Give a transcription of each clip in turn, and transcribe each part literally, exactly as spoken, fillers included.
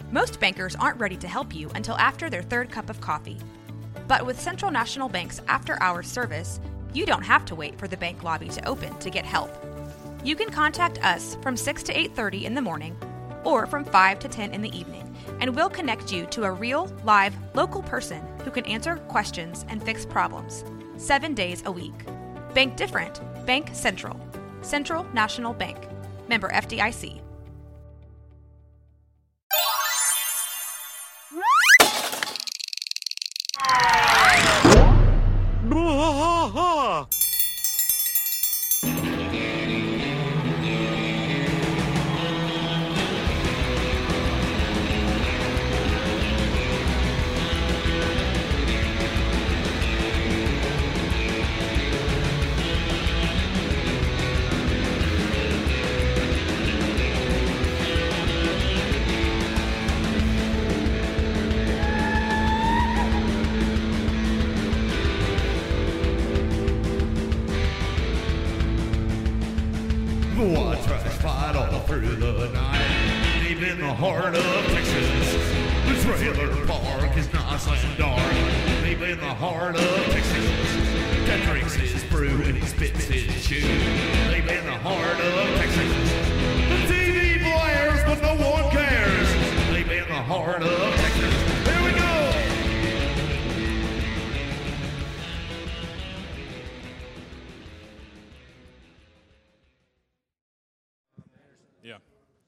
Most bankers aren't ready to help you until after their third cup of coffee. But with Central National Bank's after-hours service, you don't have to wait for the bank lobby to open to get help. You can contact us from six to eight thirty in the morning or from five to ten in the evening, and we'll connect you to a real, live, local person who can answer questions and fix problems, seven days a week. Bank different. Bank Central. Central National Bank. Member F D I C. Heart of Texas, the trailer park is nice and dark. Deep in the heart of Texas, that drinks his brew and he spits his chew. Deep in the heart of Texas, the T V blares but no one cares. Deep in the heart of Texas, here we go. Yeah.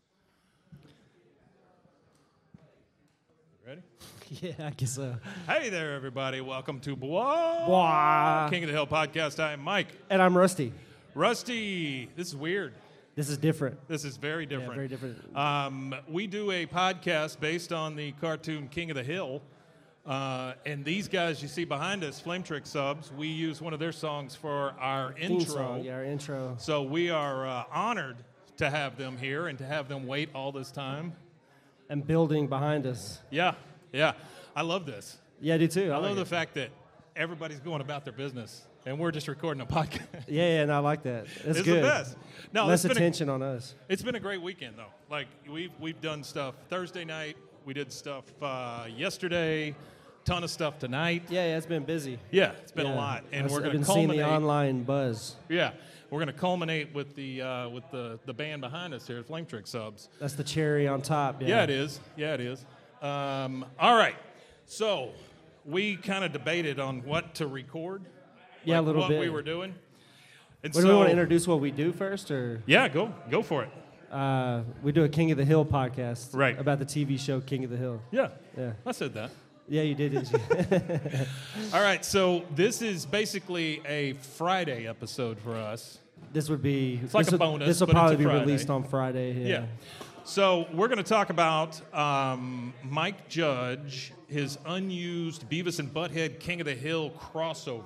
Ready? Yeah, I guess so. Hey there, everybody. Welcome to Bois, Bois. King of the Hill podcast. I am Mike. And I'm Rusty. Rusty, this is weird. This is different. This is very different. Yeah, very different. Um, we do a podcast based on the cartoon King of the Hill. Uh, and these guys you see behind us, Flame Trick Subs, we use one of their songs for our Theme intro. song, yeah, our intro. So we are uh, honored to have them here and to have them wait all this time. And building behind us. Yeah, yeah. I love this. Yeah, I do too. I, I like love the it. fact that everybody's going about their business, and we're just recording a podcast. Yeah, yeah, and I like that. That's It's good. the best. No, Less it's been a- attention on us. It's been a great weekend, though. Like, we've, we've done stuff Thursday night. We did stuff uh, yesterday. Ton of stuff tonight. Yeah, yeah, it's been busy. Yeah, it's been Yeah. a lot. And I've- we're I've going to been seeing culminate. the online buzz. Yeah, we're going to culminate with the uh, with the, the band behind us here, Flame Trick Subs. That's the cherry on top. Yeah, Yeah, it is. Yeah, it is. Um, all right. So we kind of debated on what to record. Yeah, like a little what bit. we were doing. And What, so, do we want to introduce what we do first, or Yeah, go go for it. uh, we do a King of the Hill podcast, Right. About the T V show King of the Hill. Yeah, Yeah, I said that. yeah, you did, didn't you? All right, so this is basically a Friday episode for us. This would be. It's like this a will- bonus, This will but it's probably a be Friday. released on Friday. Yeah. Yeah. So we're going to talk about um, Mike Judge, his unused Beavis and Butthead King of the Hill crossover.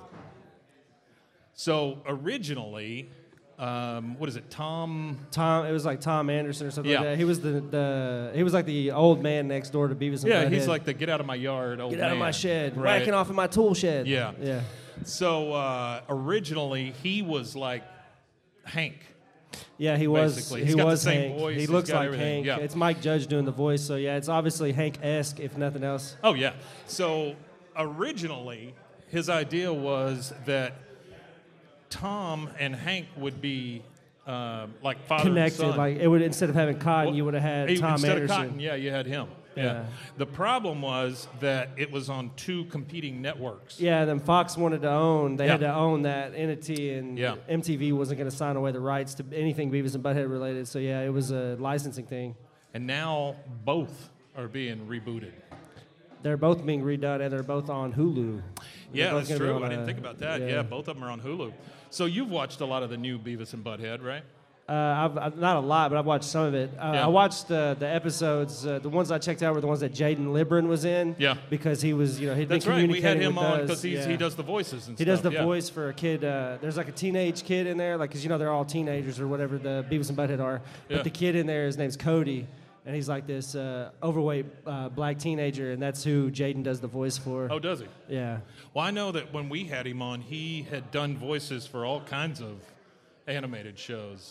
So originally, um, what is it, Tom? Tom, it was like Tom Anderson or something Yeah. like that. He was the, the he was like the old man next door to Beavis and Yeah, Butthead. he's like the get out of my yard old Get out of my man. shed, Right. whacking off in my tool shed. Yeah. yeah, So uh, originally, he was like Hank. yeah. He was Basically. he He's got the was same Hank. voice, He he's looks got like everything, Hank. yeah. It's Mike Judge doing the voice, so yeah, it's obviously Hank-esque if nothing else. Oh, yeah. So originally, his idea was that Tom and Hank would be uh, like father Connected, and son. like it would instead of having Cotton, Well, you would have had he- Tom instead Anderson. of Cotton, yeah, you had him. Yeah. Yeah. The problem was that it was on two competing networks. Yeah, and then Fox wanted to own. They had Yeah. to own that entity, and Yeah. M T V wasn't going to sign away the rights to anything Beavis and Butthead related. So yeah, it was a licensing thing. And now both are being rebooted. They're both being redone, and they're both on Hulu. They're Yeah, both that's gonna be true. on, I didn't uh, think about that. Yeah. both of them are on Hulu. So you've watched a lot of the new Beavis and Butthead, right? Uh, I've, I've not a lot, but I've watched some of it. Uh, Yeah. I watched uh, the episodes. Uh, the ones I checked out were the ones that Jaden Libran was in. Yeah. because he was, you know, he'd That's been right. We had communicating him with on us. because Yeah. he does the voices and He stuff. does the yeah. voice for a kid. Uh, there's like a teenage kid in there, like because you know they're all teenagers or whatever the Beavis and Butthead are. But Yeah. the kid in there, his name's Cody, and he's like this uh, overweight uh, black teenager, and that's who Jaden does the voice for. Oh, does he? Yeah. Well, I know that when we had him on, he had done voices for all kinds of animated shows.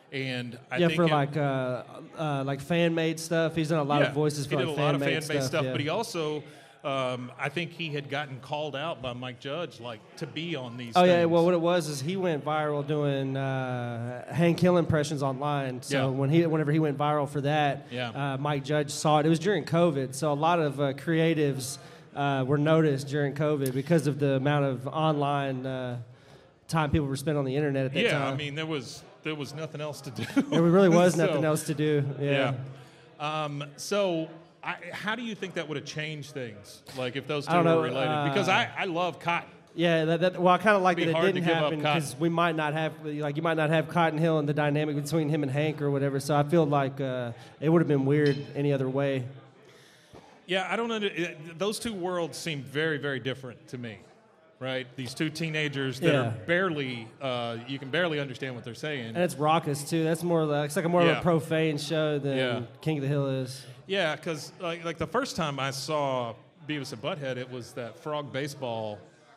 And I yeah, think for it, like uh, uh, like fan made stuff. He's done a lot yeah, of voices for he like did a lot of fan-made fan-based stuff, yeah. but he also, um, I think he had gotten called out by Mike Judge, like to be on these. Oh things. yeah, well what it was is he went viral doing uh, Hank Hill impressions online. So Yeah. when he whenever he went viral for that, Yeah. uh, Mike Judge saw it. It was during COVID, so a lot of uh, creatives uh, were noticed during COVID because of the amount of online uh, time people were spending on the internet at that yeah, time. I mean there was there was nothing else to do. There really was So, nothing else to do. Yeah. Yeah. Um, so, I, how do you think that would have changed things? Like if those two I don't know, were related? uh, because I, I love Cotton. Yeah, that, that, well, I kind of like It'd be that it hard to didn't give up happen Cotton. because we might not have, like, you might not have Cotton Hill and the dynamic between him and Hank or whatever. So I feel like uh, it would have been weird any other way. Yeah, I don't under, it- those two worlds seem very, very different to me, right? These two teenagers that Yeah. are barely, uh, you can barely understand what they're saying. And it's raucous too. That's more like it's like a more of Yeah. a profane show than Yeah. King of the Hill is. Yeah, because like, like the first time I saw Beavis and Butthead, it was that Frog Baseball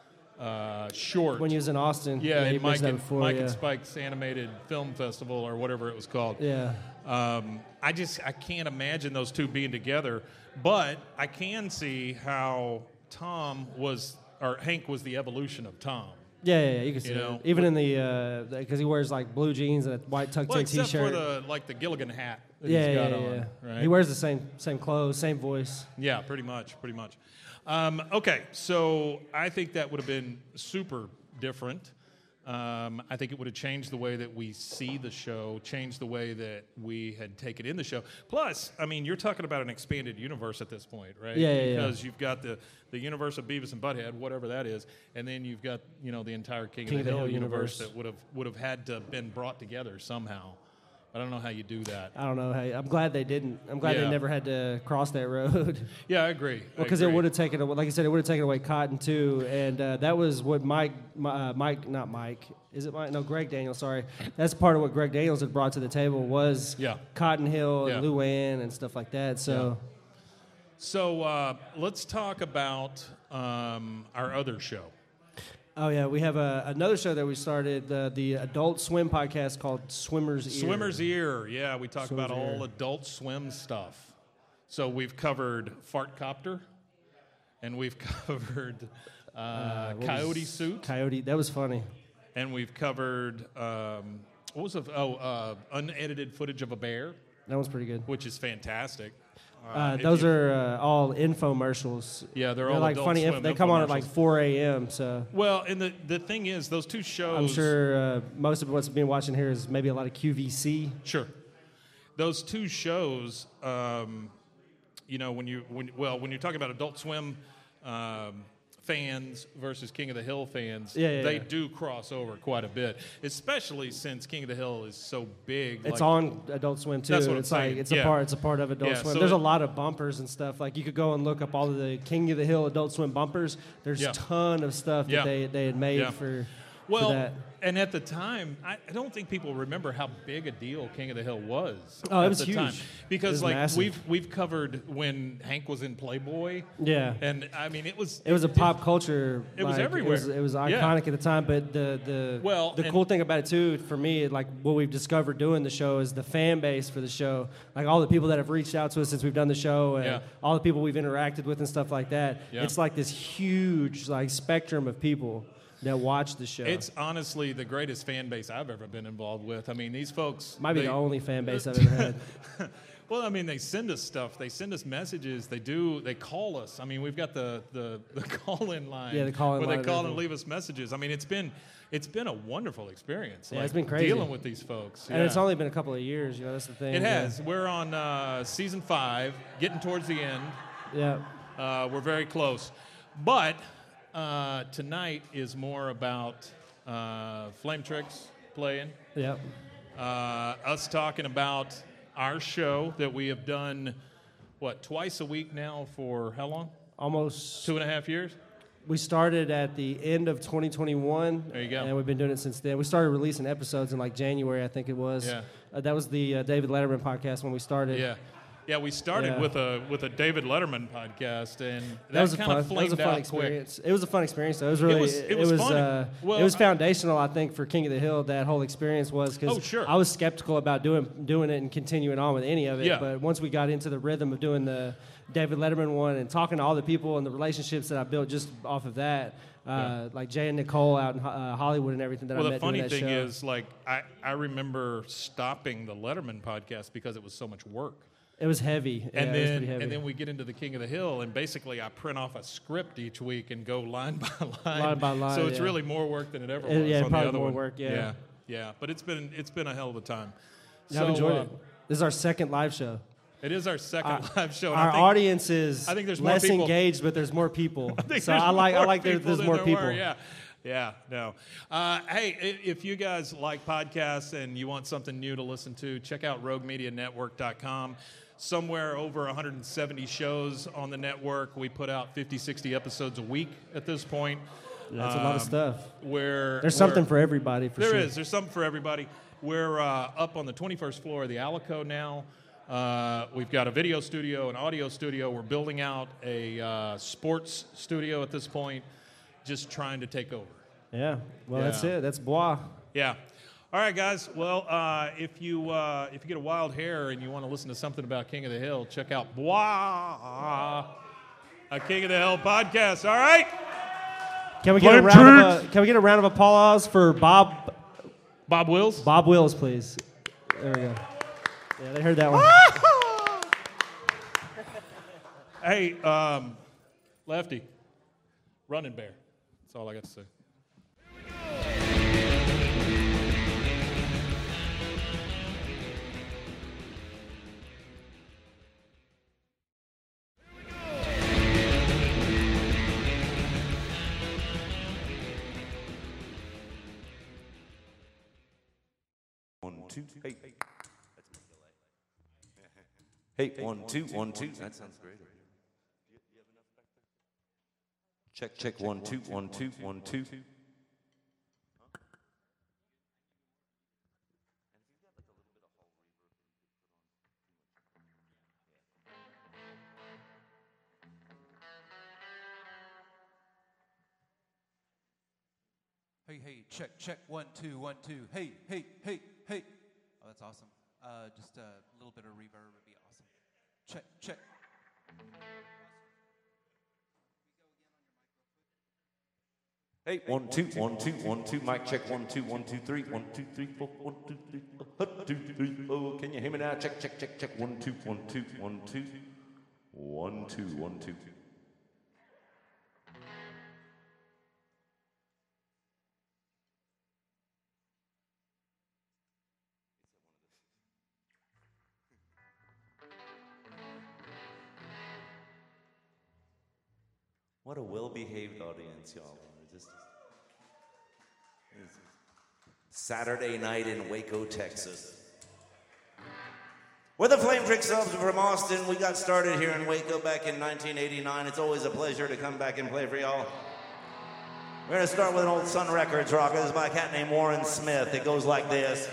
uh, short. When he was in Austin. yeah, you in Mike, mentioned that and, before, Mike yeah. and Spike's animated film festival or whatever it was called. Yeah. Um, I just I can't imagine those two being together, but I can see how Tom was or Hank was the evolution of Tom. Yeah, yeah, yeah, you can see You know, it. Even in the because he wears like blue jeans and a white tucked Well, in except T-shirt. for the like the Gilligan hat that yeah, he's got yeah, on, yeah. right? He wears the same same clothes, same voice. Yeah, pretty much, pretty much. Um, okay, so I think that would have been super different. Um, I think it would have changed the way that we see the show, changed the way that we had taken in the show. Plus, I mean, you're talking about an expanded universe at this point, right? Yeah, yeah, yeah. Because you've got the, the universe of Beavis and Butthead, whatever that is, and then you've got you know the entire King, King of the Hill, universe, universe. that would have would have had to have been brought together somehow. I don't know how you do that. I don't know. Hey, I'm glad they didn't. I'm glad Yeah. they never had to cross that road. Yeah, I agree. Because it would have taken, away, like I said, it would have taken away Cotton too, and uh, that was what Mike, uh, Mike, not Mike, is it Mike? No, Greg Daniels. Sorry, that's part of what Greg Daniels had brought to the table was Yeah. Cotton Hill Yeah. and Luann and stuff like that. So, So uh, let's talk about um, our other show. oh yeah, we have a, another show that we started, uh, the Adult Swim podcast called Swimmer's Ear. Swimmer's Ear. Yeah, we talk Swimmer's about all Ear. adult swim stuff. So we've covered Fart Copter, and we've covered uh, Uh, what Coyote was- Suit, Coyote. That was funny. and we've covered um, what was it? Oh, uh, unedited footage of a bear, That was pretty good. which is fantastic. Uh, if those you- are uh, all infomercials. Yeah, they're They're all like Adult funny. Swim Inf- they come on at like infomercials. four a.m. So Well, and the the thing is, those two shows. I'm sure uh, most of what's been watching here is maybe a lot of Q V C. Sure. Those two shows, um, you know, when you when well, when you're talking about Adult Swim um, fans versus King of the Hill fans, Yeah, yeah, they yeah. do cross over quite a bit, especially since King of the Hill is so big. It's like- on Adult Swim too. That's what I'm it's like saying, it's yeah. a part. It's a part of Adult Yeah, Swim. so There's it- a lot of bumpers and stuff. Like you could go and look up all of the King of the Hill Adult Swim bumpers. There's Yeah. a ton of stuff that Yeah. they they had made Yeah. for, Well, for that. and at the time, I, I don't think people remember how big a deal King of the Hill was. Oh, it at was the huge. time. It Because was like massive. we've we've covered when Hank was in Playboy, Yeah. and I mean it was It was a pop culture. it was like, everywhere. It was, it was Yeah. iconic at the time. But the the Well, the and- cool thing about it too, for me, like what we've discovered doing the show is the fan base for the show. Like all the people that have reached out to us since we've done the show, and Yeah. all the people we've interacted with and stuff like that. Yeah. It's like this huge like spectrum of people that watch the show. It's honestly the greatest fan base I've ever been involved with. I mean, these folks might be they- the only fan base I've ever had. Well, I mean, they send us stuff. They send us messages. They do. They call us. I mean, we've got the the, the call-in line. Yeah, the call-in where line they and call and everything. leave us messages. I mean, it's been it's been a wonderful experience. Yeah, like, it's been crazy. dealing with these folks. And yeah. it's only been a couple of years. You know, that's the thing. It has. We're on uh, season five, getting towards the end. Yeah. Uh, we're very close, but uh, tonight is more about uh, Flame Tricks playing. Yeah. Uh, us talking about our show that we have done, what, twice a week now for how long? Almost. Two and a half years? We started at the end of twenty twenty-one. There you go. And we've been doing it since then. We started releasing episodes in like January, I think it was. Yeah. Uh, that was the uh, David Letterman podcast when we started. Yeah. Yeah, we started Yeah. with a with a David Letterman podcast, and that, That was a kind fun. of That was flamed a fun out experience. It was a fun experience. Though. It was really. was- it was funny. Uh, Well, it was I- foundational, I think, for King of the Hill. That whole experience was because Oh, sure. I was skeptical about doing doing it and continuing on with any of it. Yeah. But once we got into the rhythm of doing the David Letterman one and talking to all the people and the relationships that I built just off of that, uh, Yeah. like Jay and Nicole out in uh, Hollywood and everything that Well, I the met funny doing that thing show. is, like, I, I remember stopping the Letterman podcast because it was so much work. it was heavy. And yeah, it was then pretty heavy. and then we get into the King of the Hill, and basically I print off a script each week and go line by line. Line by line, So it's yeah. really more work than it ever Uh, was yeah, on the probably other more one. work, yeah. yeah, yeah. But it's been it's been a hell of a time. Yeah, so, I've enjoyed uh, it. This is our second live show. It is our second Our- live show. and I Our think, audience is I think there's more less people- engaged, but there's more people. I think so there's I like I more like there, people there's than more there people. were, yeah, yeah, no. Uh, hey, i- if you guys like podcasts and you want something new to listen to, check out rogue media network dot com. Somewhere over one hundred seventy shows on the network. We put out fifty, sixty episodes a week at this point. That's a lot of Um, stuff. Where There's where- something for everybody, for There sure. is. There's something for everybody. We're uh, up on the twenty-first floor of the Alico now. Uh, we've got a video studio, an audio studio. We're building out a uh, sports studio at this point, just trying to take over. Yeah. Well, Yeah. that's it. That's Bois. Yeah. All right, guys. Well, uh, if you uh, if you get a wild hair and you want to listen to something about King of the Hill, check out Bois, a King of the Hill podcast. All right. Can we get a Flame round of a, Can we get a round of applause for Bob Bob Wills. Bob Wills, please? There we go. Yeah, they heard that one. Hey, um, Lefty, running bear. That's all I got to say. One, two, hey. Hey, one, two, one, two. That sounds great. Check, check, one, two, one, two, one, two. Hey, hey, check, check, one, two, one, two. Hey, hey, hey, hey. Oh, that's awesome. Uh, just a little bit of reverb would be awesome. Check, check. Hey, one, two, one, two, one, two. Mic check, one, two, one, two, three. One, two, three, four, one, two, three, four, one, two, three, four. Can you hear me now? Check, check, check, check. One, two, one, two, one, two. One, two, one, two. What a well-behaved audience, y'all. Just Saturday night in Waco, Texas. We're the Flame Trick Subs from Austin. We got started here in Waco back in nineteen eighty-nine. It's always a pleasure to come back and play for y'all. We're going to start with an old Sun Records rocker. This is by a cat named Warren Smith. It goes like this.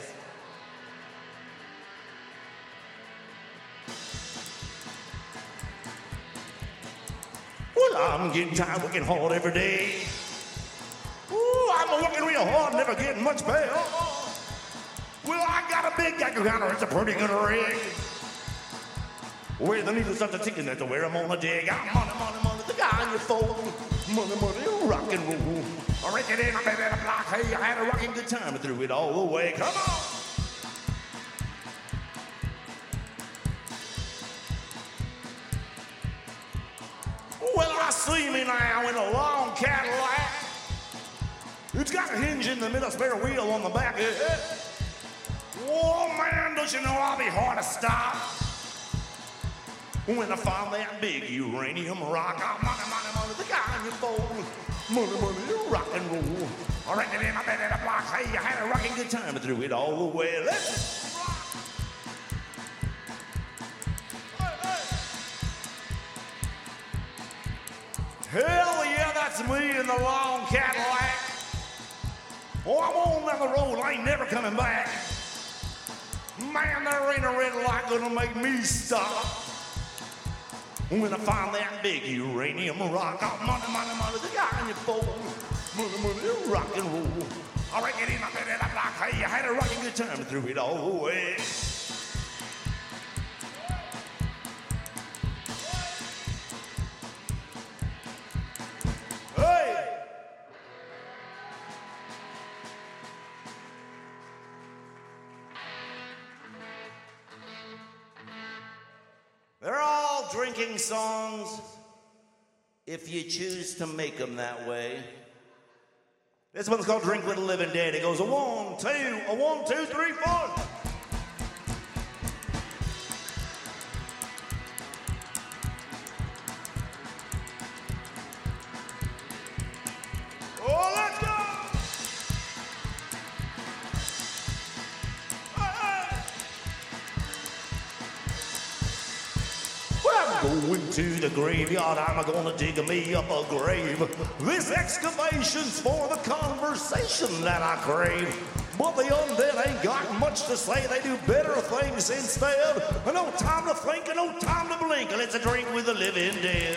Well, I'm getting tired working hard every day. Ooh, I'm working real hard, never getting much pay. Well, I got a big gecko counter, it's a pretty good rig. Where the needles start to ticking, that's where I'm on a dig. I'm money, money, money, the guy on your phone. Money, money, rock and roll. I reckon in, I'm in a block. Hey, I had a rocking good time and threw it all the way. Come on. Well, I see me now in a long Cadillac. It's got a hinge in the middle, spare wheel on the back. Oh, man, don't you know I'll be hard to stop when I find that big uranium rock. I'm money, money, money, the guy on your phone. Money, money, rock and roll. I reckon in, I bet in a block. Hey, I had a rocking good time and threw it all the way. Let's rock. Hell yeah, that's me in the long Cadillac. Oh, I'm on down the road, I ain't never coming back. Man, there ain't a red light gonna make me stop. When I find that big uranium rock, oh, money, money, money, the guy in your phone. Money, money, rock and roll. All right, get in up in that block. Hey, I had a rocking good time through it all. Hey. Hey! They're all drinking songs if you choose to make them that way. This one's called Drink with the Living Dead. It goes a one, two, a one, two, three, four. Oh, let's go! I'm going to the graveyard, I'm gonna dig me up a grave. This excavation's for the conversation that I crave. But the undead ain't got much to say, they do better things instead. No time to think and no time to blink, let's drink with the living dead.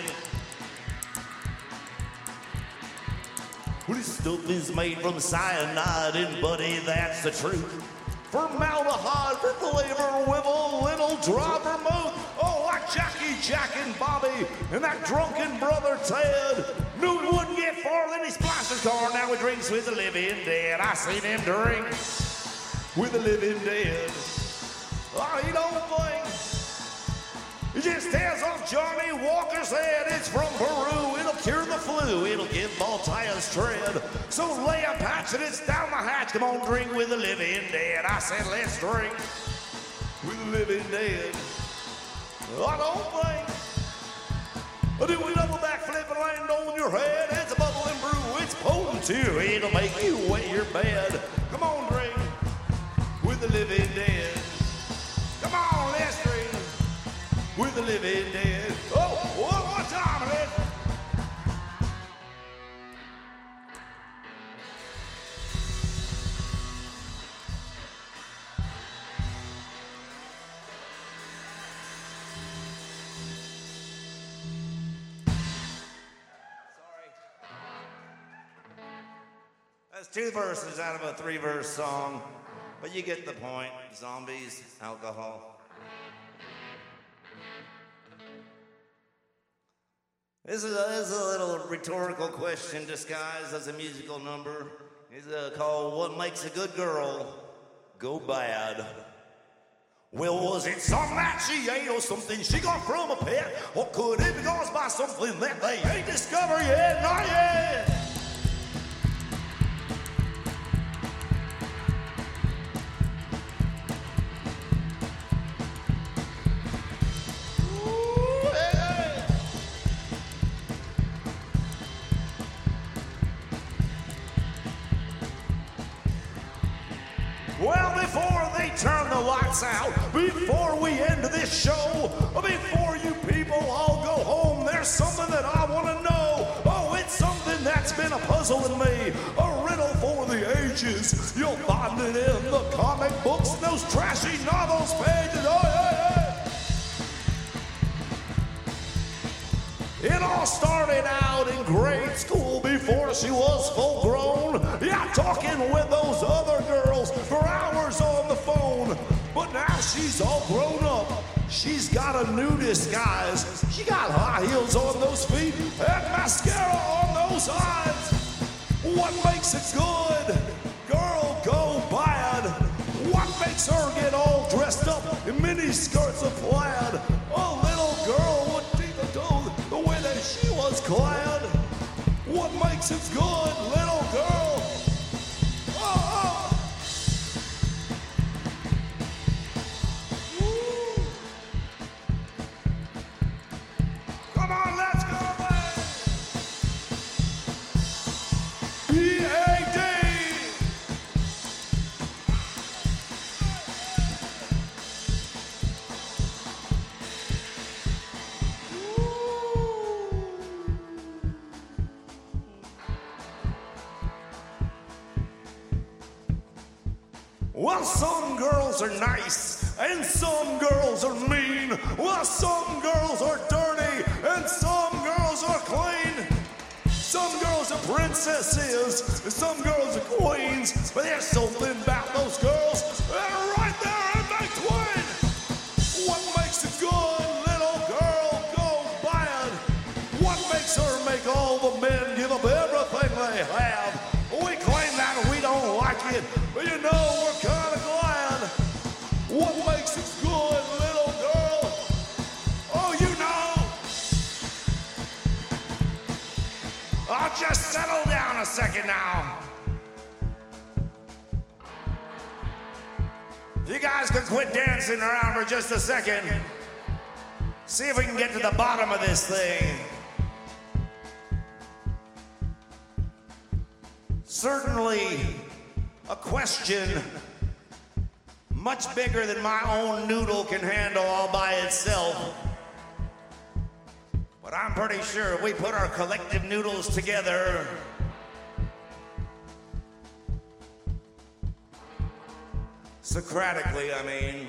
Well, this stuff is made from cyanide, and buddy, that's the truth. Formaldehyde for flavor with a little dry vermouth. Oh, like Jackie, Jack, and Bobby, and that drunken brother Ted. Knew he wouldn't get far, then he splashed his car. Now he drinks with the living dead. I seen him drink with the living dead. Oh, he don't think. He just tears off Johnny Walker's head. It's from Peru. It'll cure the flu. It'll give Maltaya's tread. So lay a patch and it's down the hatch. Come on, drink with the living dead. I said, let's drink with the living dead. I don't think. Do we double back flip and land on your head? It's a bubbling brew. It's potent too. It'll make you wet your bed. Come on, drink with the living dead. Come on, let's drink with the living dead. Oh, one more time, let's. That's two verses out of a three-verse song, but you get the point. Zombies, alcohol. This is, a, this is a little rhetorical question disguised as a musical number. It's uh, called What Makes a Good Girl Go Bad? Well, was it something that she ate or something she got from a pet? Or could it be caused by something that they ain't discovered yet? Not yet! Well, before they turn the lights out, before we end this show, before you people all go home, there's something that I want to know. Oh, it's something that's been a puzzle in me, a riddle for the ages. You'll find it in the comic books, those trashy novels pages. Oh, yeah, yeah. It all started out in grade school before she was full grown. Yeah, talking with those other girls for hours on the phone. But now she's all grown up. She's got a new disguise. She got high heels on those feet and mascara on those eyes. What makes it good? Girl, go bad. What makes her get all dressed up in mini skirts of plaid? A little girl would even do the way that she was clad. What makes it good, little girl? Oh, oh. Woo. Come on, let's go, man. B A D. Well, some girls are nice, and some girls are mean. Well, some girls are dirty, princess is. Some girls are queens, but there's something about those girls that are right there in between. What makes a good little girl go bad? What makes her make all the men give up everything they have? We claim that we don't like it, but you know we're kind of glad. What makes a good little girl? Oh, you know. I'll just settle down a second now. You guys can quit dancing around for just a second. See if we can get to the bottom of this thing. Certainly, a question much bigger than my own noodle can handle all by itself. But I'm pretty sure if we put our collective noodles together, Socratically, I mean.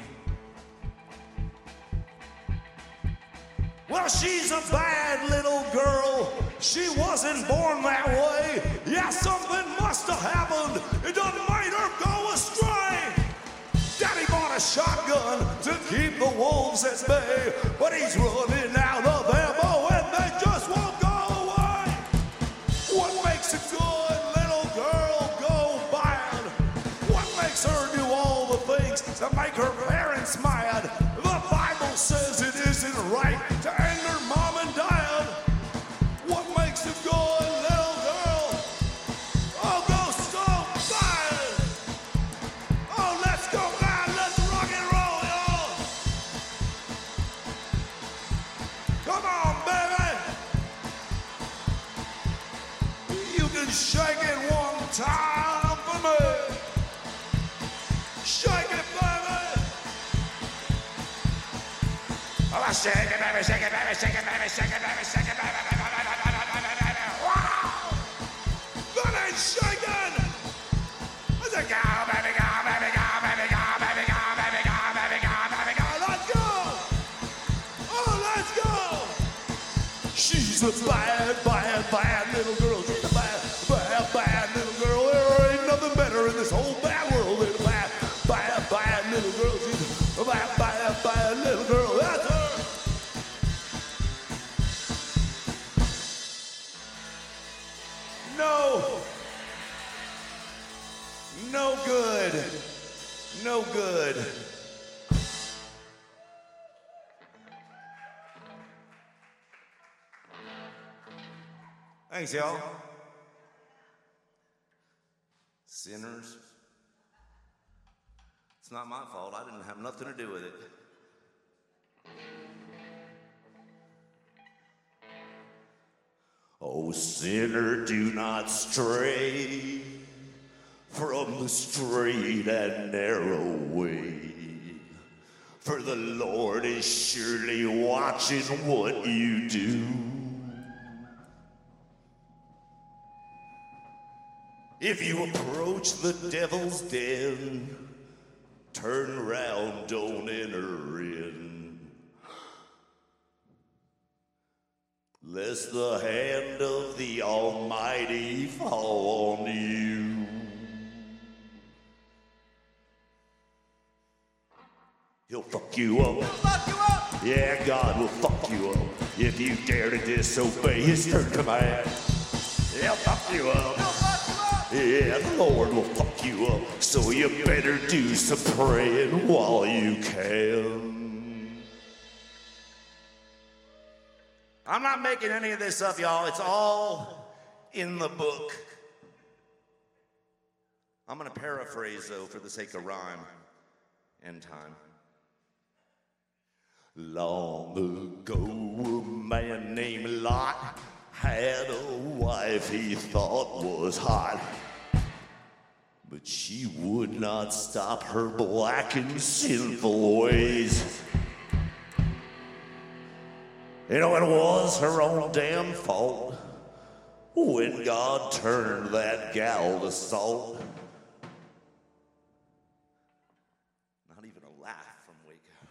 Well, she's a bad little girl. She wasn't born that way. Yeah, something must have happened. It done made her go astray. Daddy bought a shotgun to keep the wolves at bay, but he's running out of ammo and they just won't go away. What makes a good little girl go bad? What makes her do all the things to make her parents mad? The Bible says it isn't right to anger mom and dad. What makes a good little girl oh go so bad? Oh, let's go bad, let's rock and roll, y'all. Come on, baby. You can shake it one time for me. Shake it, baby. Oh, shake it, baby, shake it, baby, shake it, baby, shake it, baby, shake it, baby, baby, baby, baby, baby, baby. Wow! That ain't shaking! Let's go, baby, go, baby, go, baby, go, baby, go, baby, go, baby, go, baby, go. Let's go! Oh, let's go! She's a bad, bad, bad little girl. She's a bad, bad, bad little girl. There ain't nothing better in this whole bad world than a bad, bad, bad little girl. She's a bad, bad, bad little girl. That's her. No. No good. No good. Thanks, y'all. Sinners. It's not my fault. I didn't have nothing to do with it. Oh, sinner, do not stray from the straight and narrow way, for the Lord is surely watching what you do. If you approach the devil's den, turn around, don't enter in, lest the hand of the Almighty fall on you. He'll fuck you up. He'll fuck you up. Yeah, God will fuck you up if you dare to disobey his stern command. He'll fuck you up. He'll fuck you up. Yeah, the Lord will fuck you up, so you better do some praying while you can. I'm not making any of this up, y'all. It's all in the book. I'm going to paraphrase, though, for the sake of rhyme and time. Long ago, a man named Lot had a wife he thought was hot, but she would not stop her black and sinful ways. You know, it was her own damn fault when God turned that gal to salt. Not even a laugh from Waco.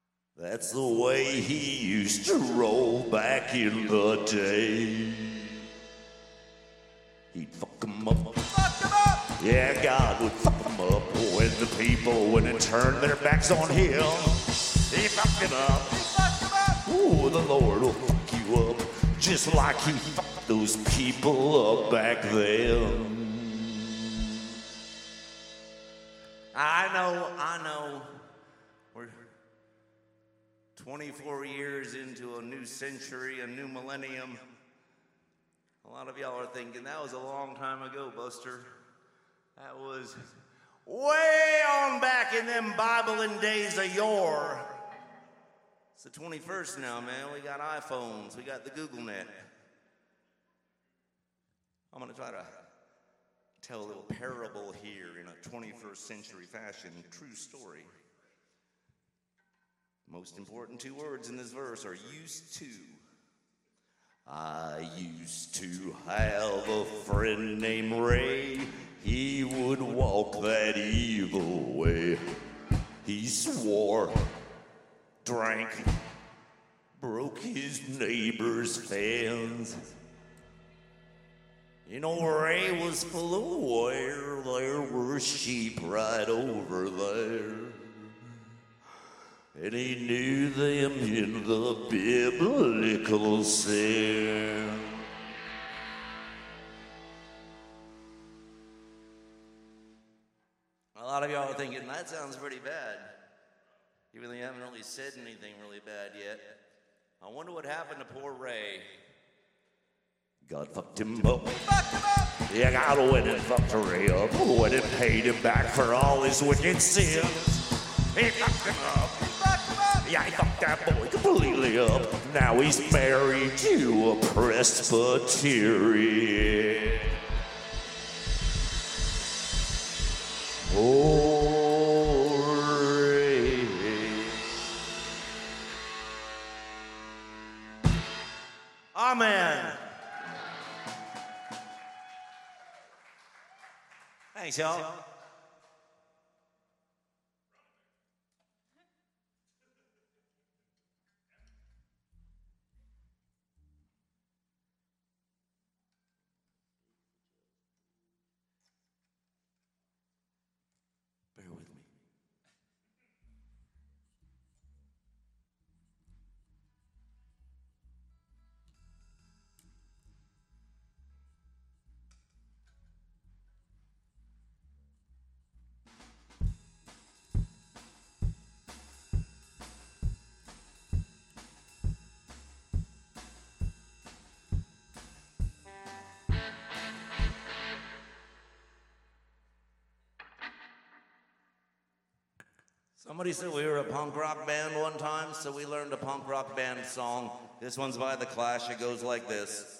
That's the way he used to roll back in the day. he'd fuck them up. Yeah, God would fuck them up when the people wouldn't turn their backs on him. He fucked them up. Ooh, the Lord will fuck you up just like he fucked those people up back then. I know, I know. We're twenty-four years into a new century, a new millennium. A lot of y'all are thinking, that was a long time ago, Buster. That was way on back in them Bibling days of yore. It's the twenty-first now, man. We got iPhones. We got the Google Net. I'm going to try to tell a little parable here in a twenty-first century fashion. True story. Most important two words in this verse are used to. I used to have a friend named Ray. He would walk that evil way. He swore, drank, broke his neighbor's fence. You know, Ray was full of wire. There were sheep right over there. And he knew them in the biblical sense. A lot of y'all are thinking, that sounds pretty bad. Even though you haven't really said anything really bad yet. I wonder what happened to poor Ray. God fucked him up. Fucked him up! Yeah, God went and fucked Ray up. Went and paid him back for all his wicked sins. He fucked him up. He fucked him up! Yeah, he fucked that boy completely up. Now he's married to a Presbyterian. Oh, Ray. Amen. Thanks, y'all. Bear with me. Somebody said we were a punk rock band one time, so we learned a punk rock band song. This one's by The Clash. It goes like this.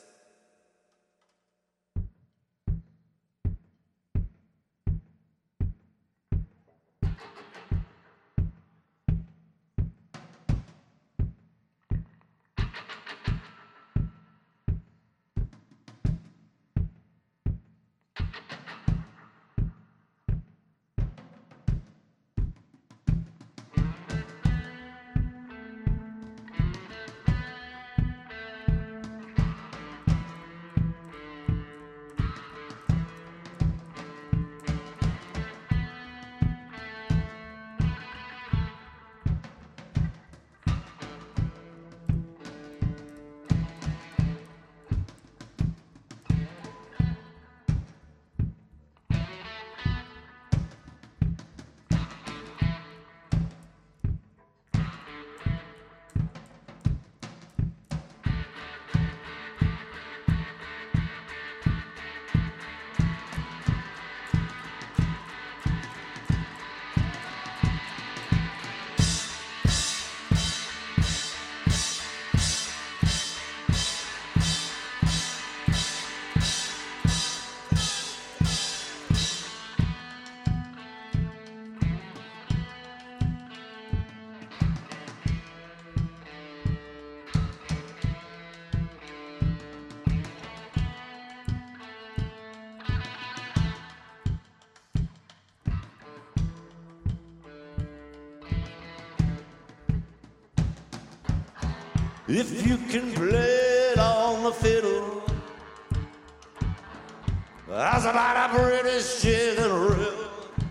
If you can play it on the fiddle, How's about a British general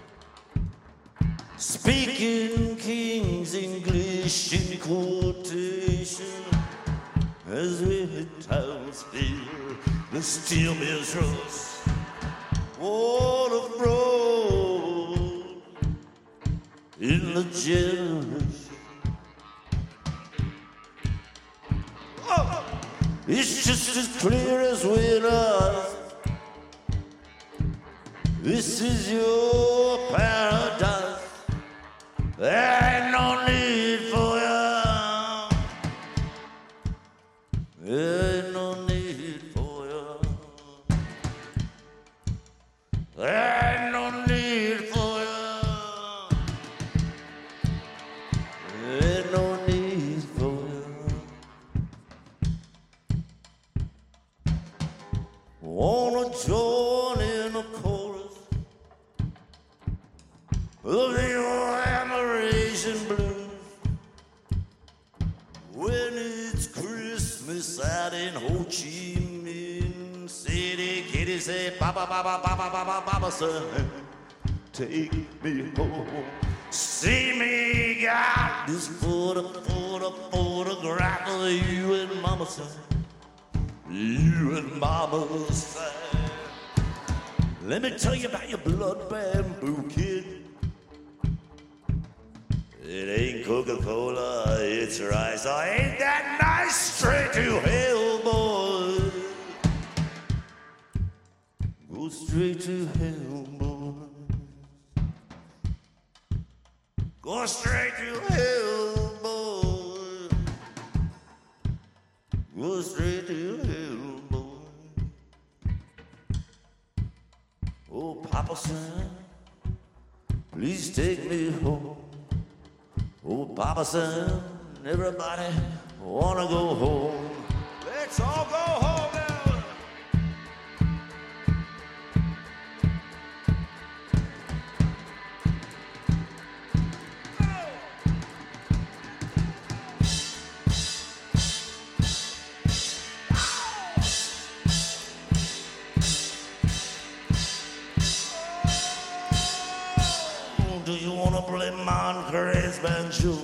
speaking King's English in quotation as we towns fill the steel mills rust, water flow in the generation. Oh, it's just as clear as winter. This is your paradise. There ain't no need for you. There ain't no need for you. There ain't no need for you. There ain't no need for you. Wanna join in a chorus of your admiration blues when it's Christmas out in Ho Chi Minh City. Kitty say, Papa, Papa, Papa, Papa, Papa, son, take me home. See me got this photo, photo, photograph of you and Mama, son. You and Mama, son. Let me tell you about your blood bamboo, kid. It ain't Coca-Cola, it's rice. Oh, ain't that nice? Straight to hell, boy. Go straight to hell, boy. Go straight to hell, boy. Go straight to hell, boy. Oh, Papa son, please take me home. Oh, Papa son, everybody wanna go home. Let's all go home now. Oh, do you wanna play Monterey's banjo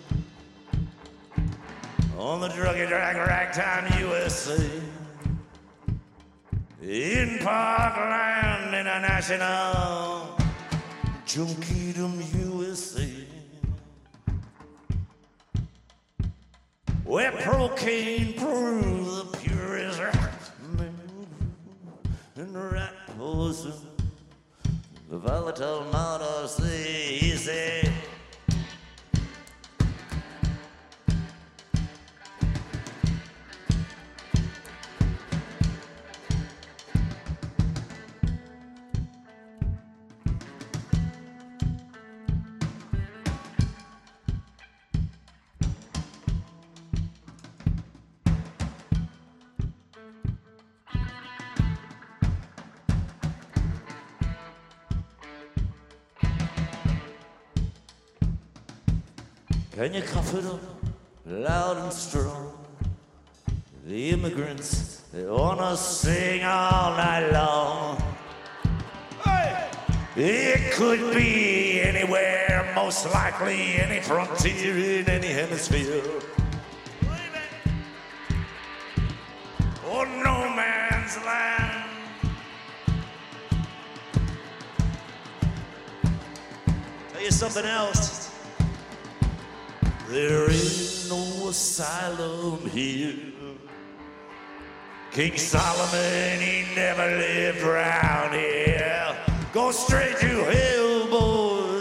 on the druggy drag ragtime U S A in Parkland International Junkiedom U S A, where cocaine proves the purest rat and rat poison. The volatile motto say, he said, can you cough it up loud and strong? The immigrants, they wanna sing all night long. Hey! It could be anywhere, most likely any frontier in any hemisphere. Or no man's land. Tell you something else. There is no asylum here. King Solomon, he never lived around here. Go straight to hell, boy.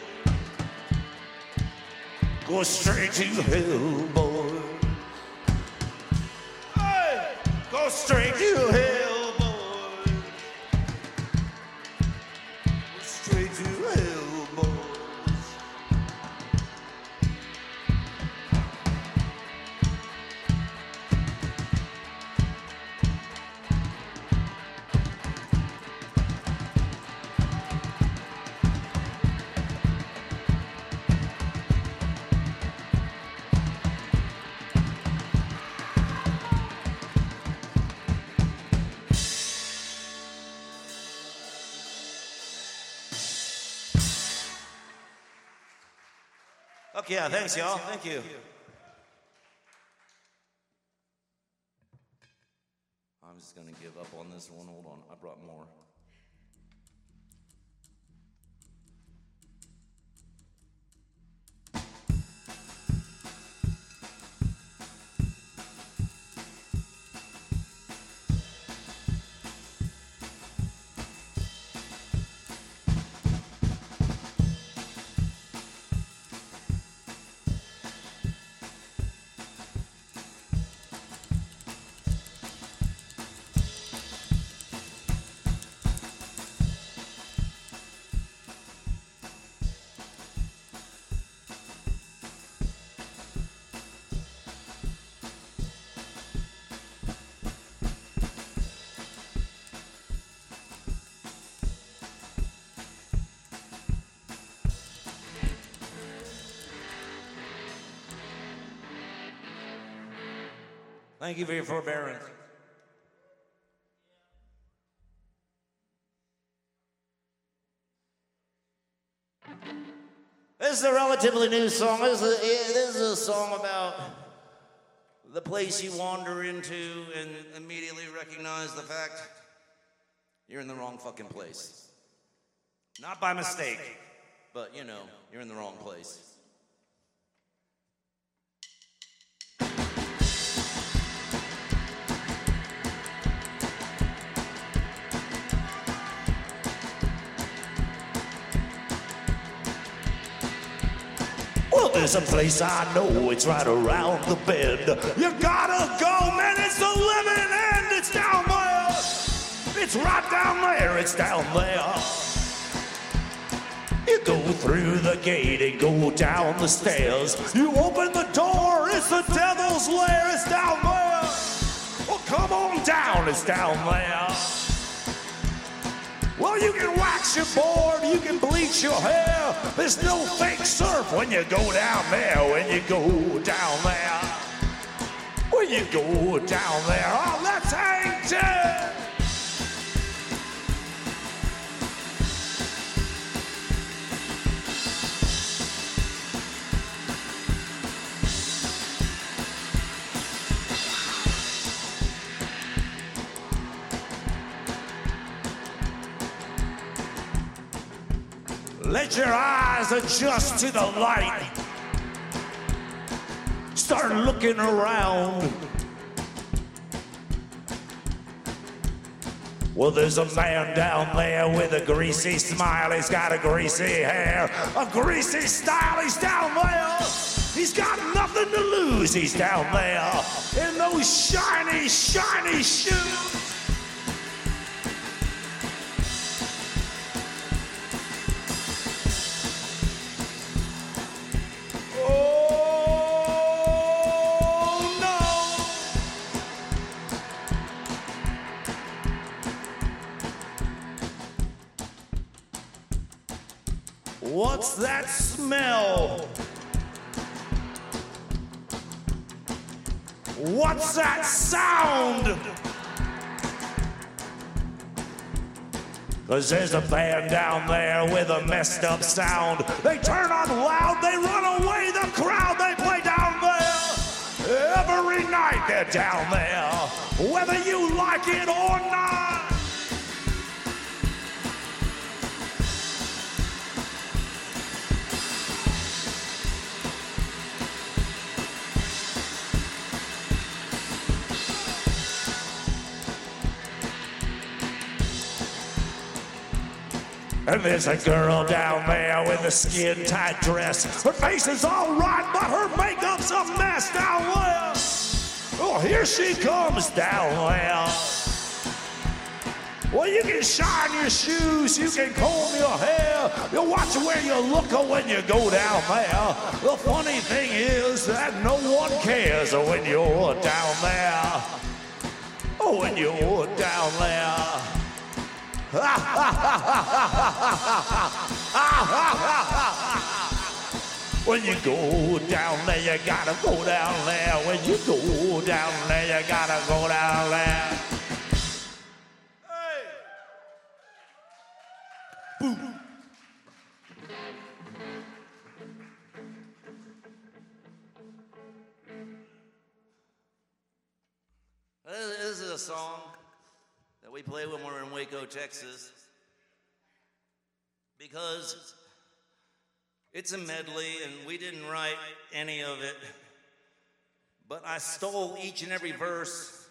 Go straight to hell, boy. Hey, go straight to hell, boy. Go straight to hell, boy. Fuck yeah, thanks, y'all. Thank you. I'm just gonna give up on this one. Hold on, I brought more. Thank you for your forbearance. This is a relatively new song. This is a, this is a song about the place you wander into and immediately recognize the fact you're in the wrong fucking place. Not by mistake, but you know, you're in the wrong place. Well, there's a place I know, it's right around the bend. You gotta go, man, it's the living end, it's down there. It's right down there, it's down there. You go through the gate and go down the stairs. You open the door, it's the devil's lair, it's down there. Well, come on down, it's down there. Well, you can wax your board, you can bleach your hair. There's no fake surf when you go down there, when you go down there. When you go down there, oh, let's hang ten. Let your eyes adjust to the light. Start looking around. Well, there's a man down there with a greasy smile. He's got a greasy hair, a greasy style. He's down there. He's got nothing to lose. He's down there in those shiny, shiny shoes. What's that smell? What's that sound? 'Cause there's a band down there with a messed up sound. They turn on loud, they run away the crowd. They play down there every night. They're down there, whether you like it or not. And there's a girl down there with a skin-tight dress. Her face is all right, but her makeup's a mess down there. Oh, here she comes down there. Well, you can shine your shoes, you can comb your hair. You watch where you look when you go down there. The funny thing is that no one cares when you're down there. Oh, when you're down there. When you go down there, you gotta go down there. When you go down there, you gotta go down there. Hey! Boom. a song that we play when we're in Waco, Texas, because it's a medley and we didn't write any of it, but I stole each and every verse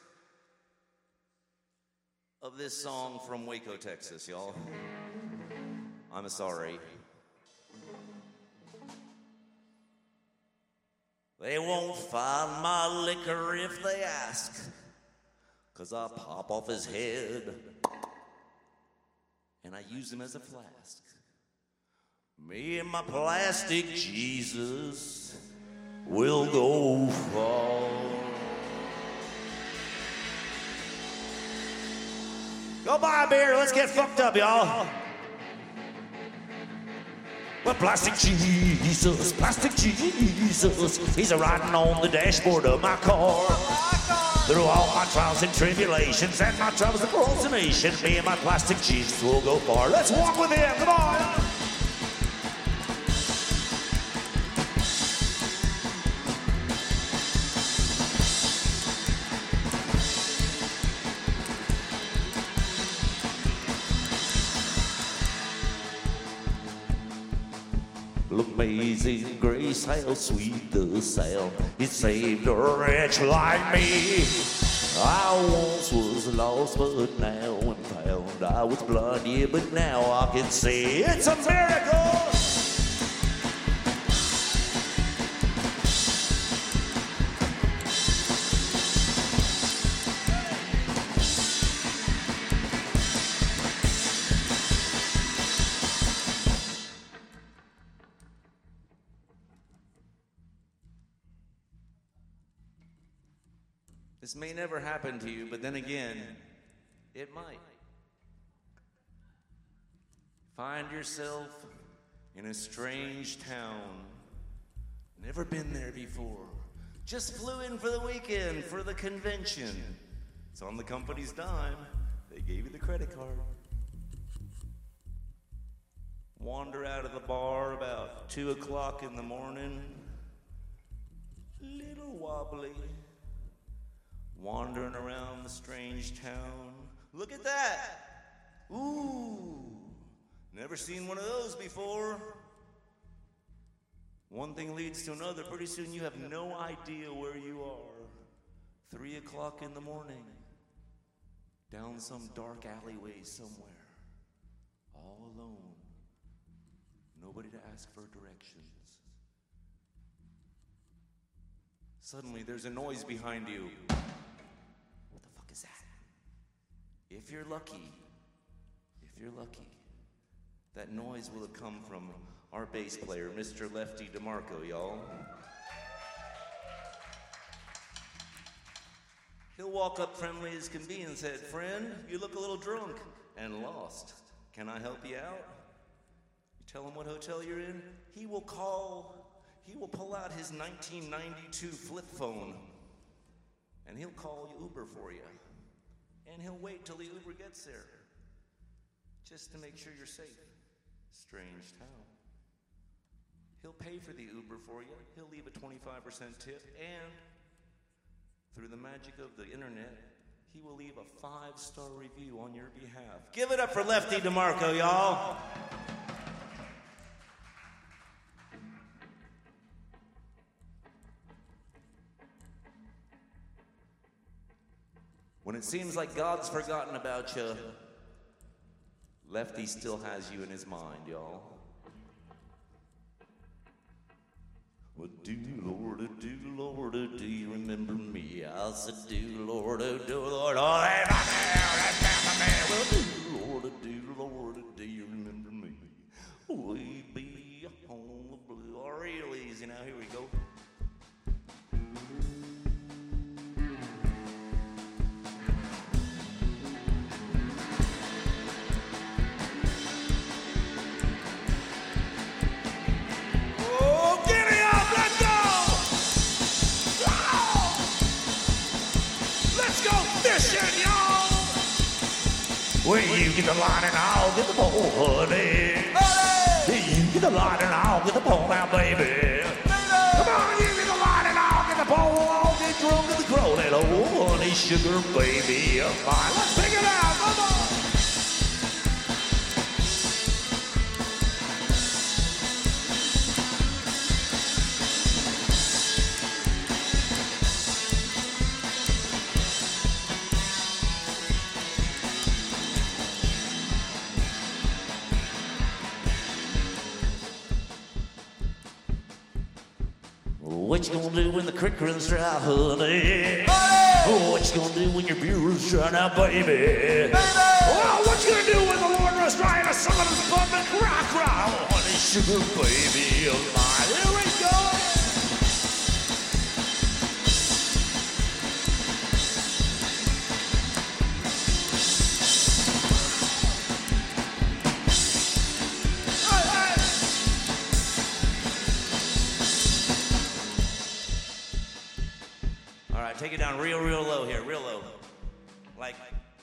of this song from Waco, Texas, y'all. I'm sorry. They won't find my liquor if they ask, 'cause I pop off his head and I use him as a flask. Me and my plastic Jesus will go far. Go buy a beer, let's get fucked up, y'all. Well, plastic Jesus, plastic Jesus, he's a riding on the dashboard of my car. Through all my trials and tribulations and my troubles across the nation, me and my plastic Jesus will go far. Let's walk with him, come on. Amazing grace, how sweet the sound. It saved a wretch like me. I once was lost, but now I'm found. I was blind, yeah, but now I can see. It's a miracle! This may never happen to you, but then again, it might. Find yourself in a strange town. Never been there before. Just flew in for the weekend for the convention. It's on the company's dime. They gave you the credit card. Wander out of the bar about two o'clock in the morning. Little wobbly. Wandering around the strange town. Look at that! Ooh! Never seen one of those before. One thing leads to another. Pretty soon you have no idea where you are. Three o'clock in the morning. Down some dark alleyway somewhere. All alone. Nobody to ask for directions. Suddenly there's a noise behind you. If you're lucky, if you're lucky, that noise will have come from our bass player, Mister Lefty DeMarco, y'all. He'll walk up friendly as can be and said, "Friend, you look a little drunk and lost. Can I help you out?" You tell him what hotel you're in. He will call, he will pull out his nineteen ninety-two flip phone, and he'll call Uber for you. And he'll wait till the Uber gets there, just to make sure you're safe. Strange town. He'll pay for the Uber for you. He'll leave a twenty-five percent tip, and through the magic of the internet, he will leave a five-star review on your behalf. Give it up for Lefty DeMarco, y'all. When it seems like God's forgotten about you, Lefty still has you in his mind, y'all. What do, Lord, do, Lord, do you remember me? I said, do, Lord, do, Lord, oh, hey, my man, that's my man. Well, do, Lord, do, Lord, do you remember me? We be on the blue, or real easy now, here we go. Well, you get the line and I'll get the pole, honey. You get the line and I'll get the pole now, baby. Come on, you get the line and I'll get the pole. I'll get drunk at the crow, that old honey. honey sugar baby of mine. Let's pick it out, come on! What you gonna do when the creek runs dry, honey? Oh, what you gonna do when your beer runs dry now, baby? Well, what you gonna do when the Lord runs dry and the sun is above and cry, cry? Oh, honey sugar baby of mine. Here we go! Take it down real, real low here, real low. Like,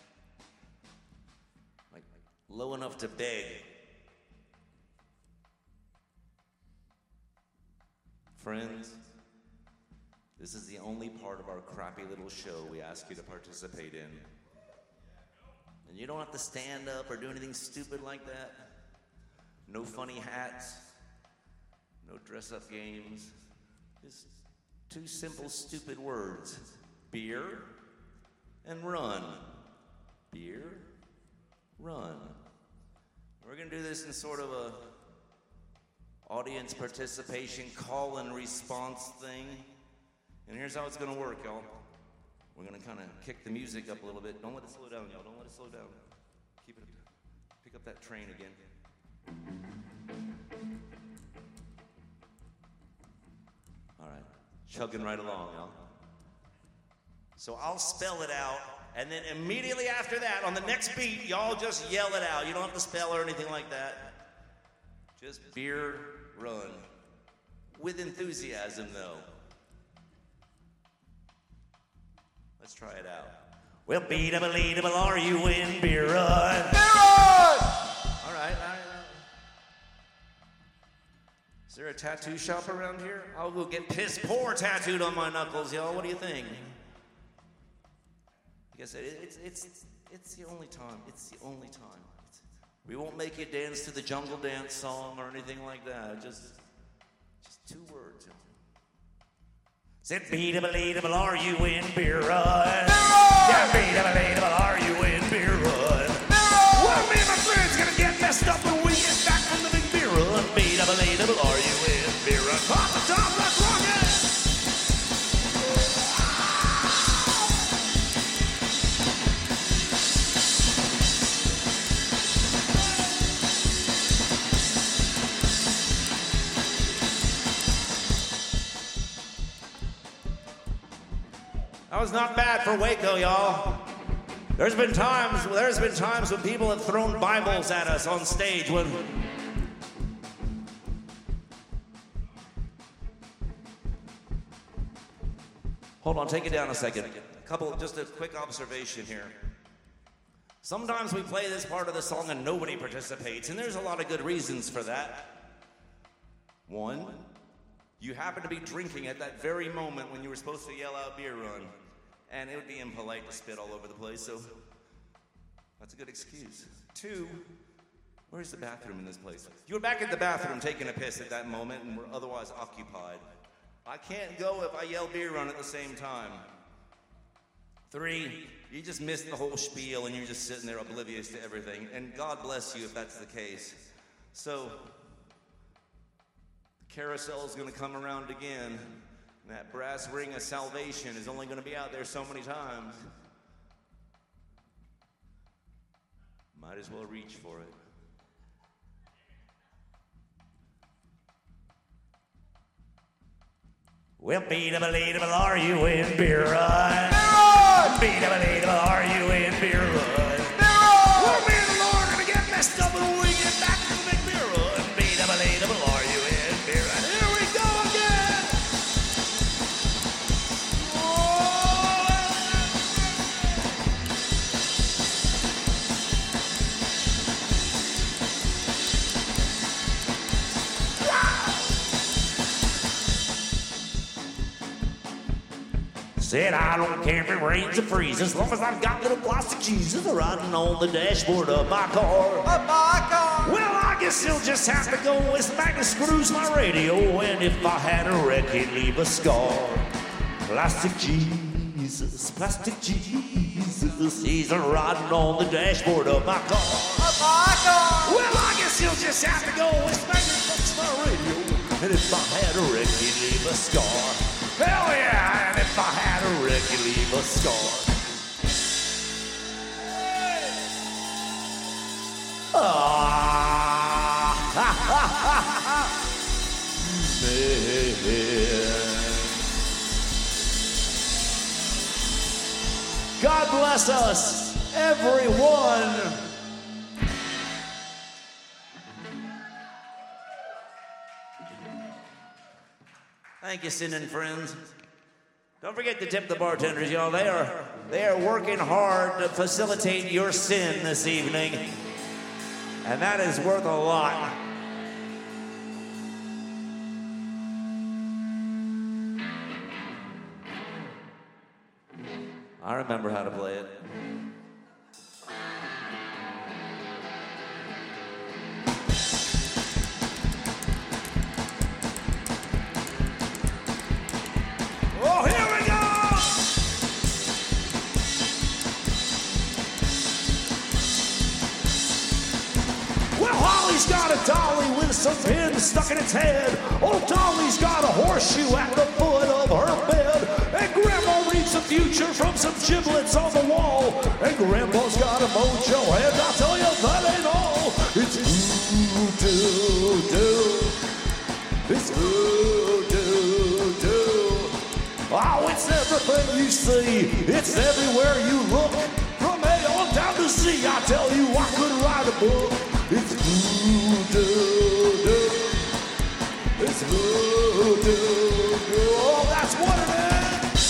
like low enough to beg. Friends, this is the only part of our crappy little show we ask you to participate in. And you don't have to stand up or do anything stupid like that. No funny hats, no dress-up games. Just two simple, stupid words. Beer and run. Beer, run. We're gonna do this in sort of a audience participation call and response thing. And here's how it's gonna work, y'all. We're gonna kind of kick the music up a little bit. Don't let it slow down, y'all. Don't let it slow down. Keep it, pick up that train again. All right. Chugging right along, y'all. So I'll spell it out, and then immediately after that, on the next beat, y'all just yell it out. You don't have to spell or anything like that. Just beer, run. With enthusiasm, though. Let's try it out. Well, beat-a-ba-lee-da-ba, are you in beer run? Beer run! All right, all right. Is there a tattoo shop around here? I'll go get piss poor tattooed on my knuckles, y'all. What do you think? Like I said, it's, it's, it's the only time. It's the only time. It's, we won't make you dance to the Jungle Dance song or anything like that. Just, just two words. Said, beat-a-ba-lee-da-ba, are you in beer run? Yeah, beat-a-ba-lee-da-ba, are you in beer run? Well, me and my friends gonna get messed up when we get back from the big beer run. Beat-a-ba-lee-da-ba, are you in beer run? Off the top, let's rock it! That was not bad for Waco, y'all. There's been times, there's been times when people have thrown Bibles at us on stage when Hold on, take it down a second. A couple, just a quick observation here. Sometimes we play this part of the song and nobody participates, and there's a lot of good reasons for that. One, you happen to be drinking at that very moment when you were supposed to yell out beer run, and it would be impolite to spit all over the place, so that's a good excuse. Two, where's the bathroom in this place? You were back at the bathroom taking a piss at that moment and were otherwise occupied. I can't go if I yell beer run at the same time. Three, you just missed the whole spiel and you're just sitting there oblivious to everything. And God bless you if that's the case. So, the carousel is going to come around again. And that brass ring of salvation is only going to be out there so many times. Might as well reach for it. Well, beat-a-ba-lee-da-ba, are you in beer run? Beat-a-ba-lee-da-ba, are you in beer run? Well, me and the Lord are gonna get messed up when we get back to the big beer run. Beat-a-ba-lee-da-ba, are you in beer run? Here we go again! Said I don't care if it rains or freezes, as long as I've got little plastic Jesus riding on the dashboard of my car. Of my car. Well, I guess he'll just have to go with Magnus screws my radio, and if I had a wreck, he'd leave a scar. Plastic Jesus, plastic Jesus, he's a riding on the dashboard of my car. Of my car. Well, I guess he'll just have to go with Magnus my radio, and if I had a wreck, he'd leave a scar. Hell yeah, and if I had a wreck, he'd leave a scar. Ah, ha, ha, ha, ha. God bless us, everyone. Thank you, Sin and friends. Don't forget to tip the bartenders, y'all. They are they are working hard to facilitate your sin this evening, and that is worth a lot. I remember how to play it. Oh, here we go! Well, Holly's got a dolly with some pins stuck in its head. Old Dolly's got a horseshoe at the foot of her bed. And Grandma reads the future from some giblets on the wall. And Grandpa's got a mojo head. I'll tell you, that ain't all. It's voodoo. It's voodoo. Oh, it's everything you see. It's everywhere you look. From A on down to Z, I tell you, I could write a book. It's voodoo. It's voodoo. Oh, that's what it is.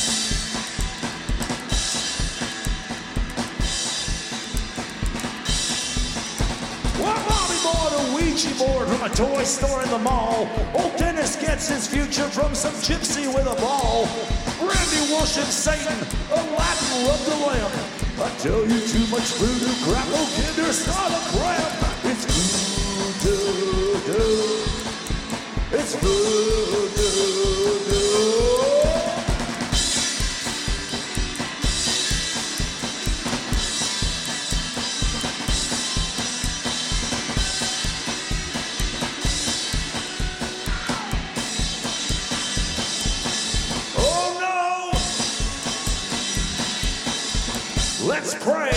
Well, Bobby bought a Ouija board from a toy store in the mall. Old Dennis gets his future from some gypsy with a ball. Randy worships Satan, Aladdin rubbed the lamp. I tell you, too much voodoo crap will give your start a cramp. It's voodoo. It's voodoo. Let's pray.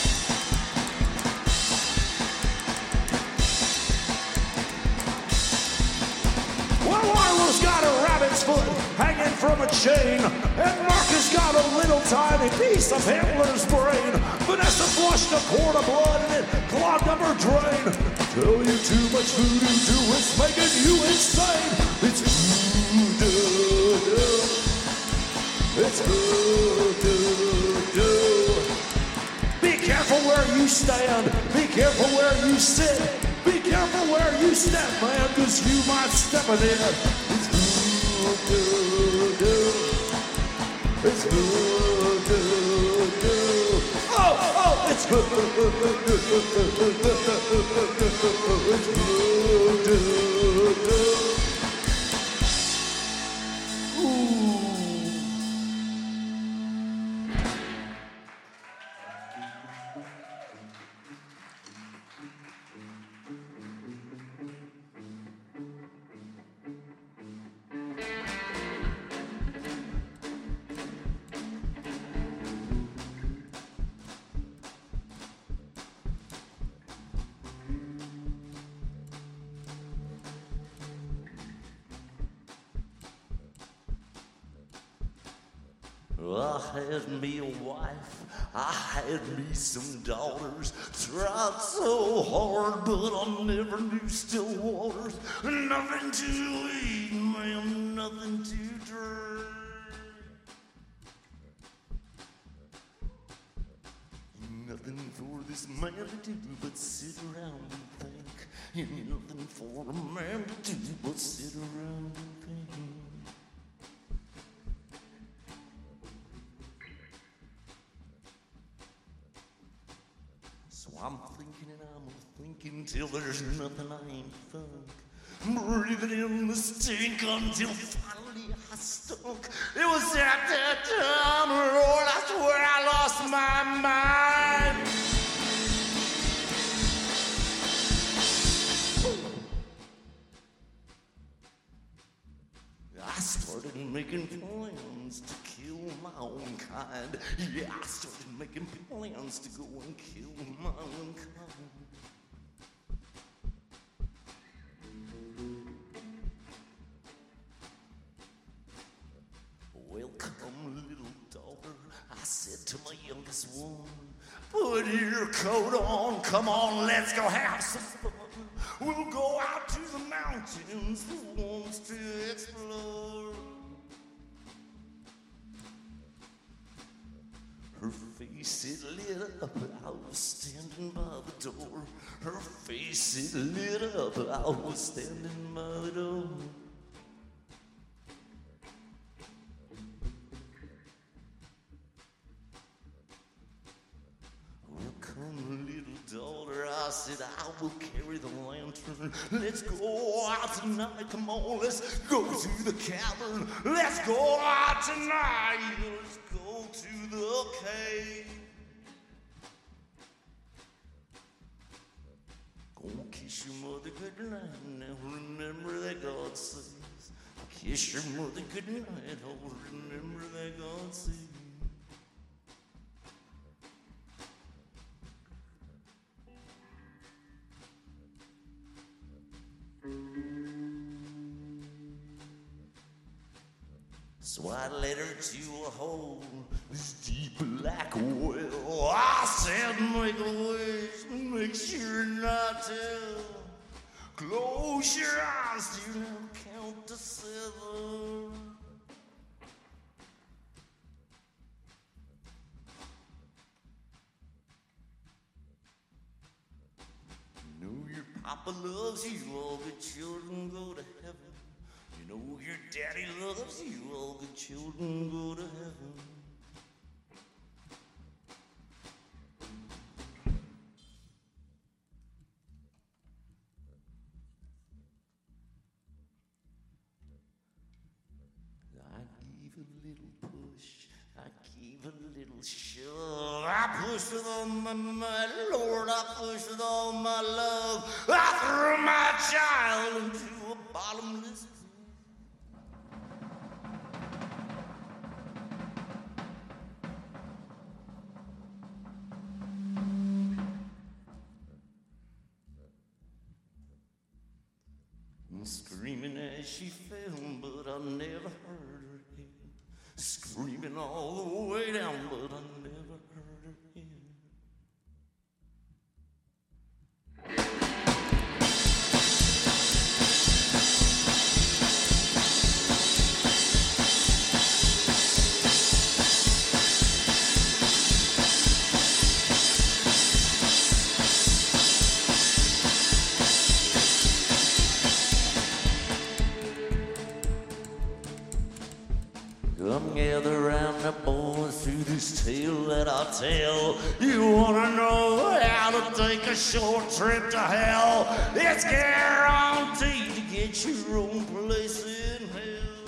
Well, Arlo's got a rabbit's foot hanging from a chain, and Marcus got a little tiny piece of Hitler's brain. Vanessa flushed a quart of blood and it clogged up her drain. Tell you too much voodoo do, it's making you insane. It's voodoo. It's voodoo. Be careful where you stand. Be careful where you sit. Be careful where you step, man, because you might step it in. It's voodoo. It's voodoo. Oh, oh, it's voodoo. It's voodoo. I had me a wife, I had me some daughters. Tried so hard, but I never knew still waters. Nothing to eat, ma'am, nothing to drink. Nothing for this man to do but sit around and think. Nothing for a man to do but sit around and think. So I'm thinking and I'm thinking till there's nothing I ain't thunk. Breathing in the stink until finally I stunk. It was at that time, Lord, I swear I lost my mind. I started making plans to kill my own kind. Yeah, I started making plans to go and kill my own kind. Welcome, little daughter, I said to my youngest one. Put your coat on, come on, let's go have some fun. We'll go out to the mountains, who wants to explore? Her face, it lit up, I was standing by the door. Her face, it lit up, I was standing by the door. Welcome, little daughter, I said I will carry the lantern. Let's go out tonight, come on, let's go to the cavern. Let's go out tonight, let's go to the cave. Go kiss your mother goodnight, now remember that God says. Kiss your mother goodnight, oh remember that God says. So I led her to a hole, this deep black well. I said, make a wish, make sure not to. Close your eyes, do not count to seven. You know your papa loves you, all the children go to heaven. You know your daddy loves you, all the children go to heaven. I gave a little push, I gave a little shove. I pushed with all my might, Lord, I pushed with all my love. I threw my child into a bottomless pit. Screaming as she fell, but I never heard her head. Screaming all the way down, but I never heard her head. Come gather round the boys through this tale that I tell. You wanna know how to take a short trip to hell? It's guaranteed to get your own place in hell.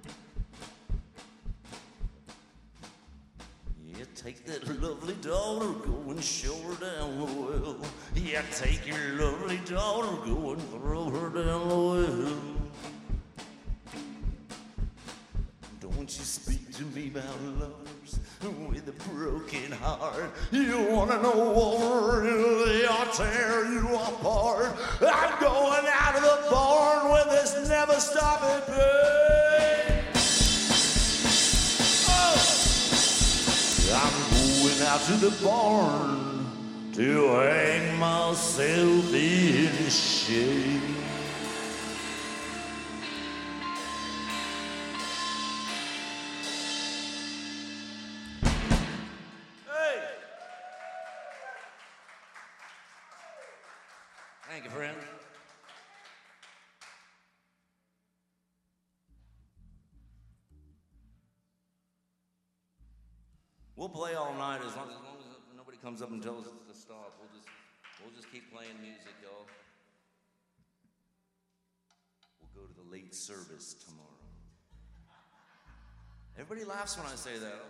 Yeah, take that lovely daughter, go and show her down the well. Yeah, take your lovely daughter, go and throw her down the well. Don't you speak to me about lovers with a broken heart. You wanna know what really will tear you apart? I'm going out of the barn with this never stopping pain. Oh! I'm going out to the barn to hang myself in shame. Thank you, friend. We'll play all night as long as, as, long as nobody nobody comes up and tells us to stop, we'll just we'll just keep playing music, y'all. We'll go to the late service tomorrow. Everybody laughs when I say that.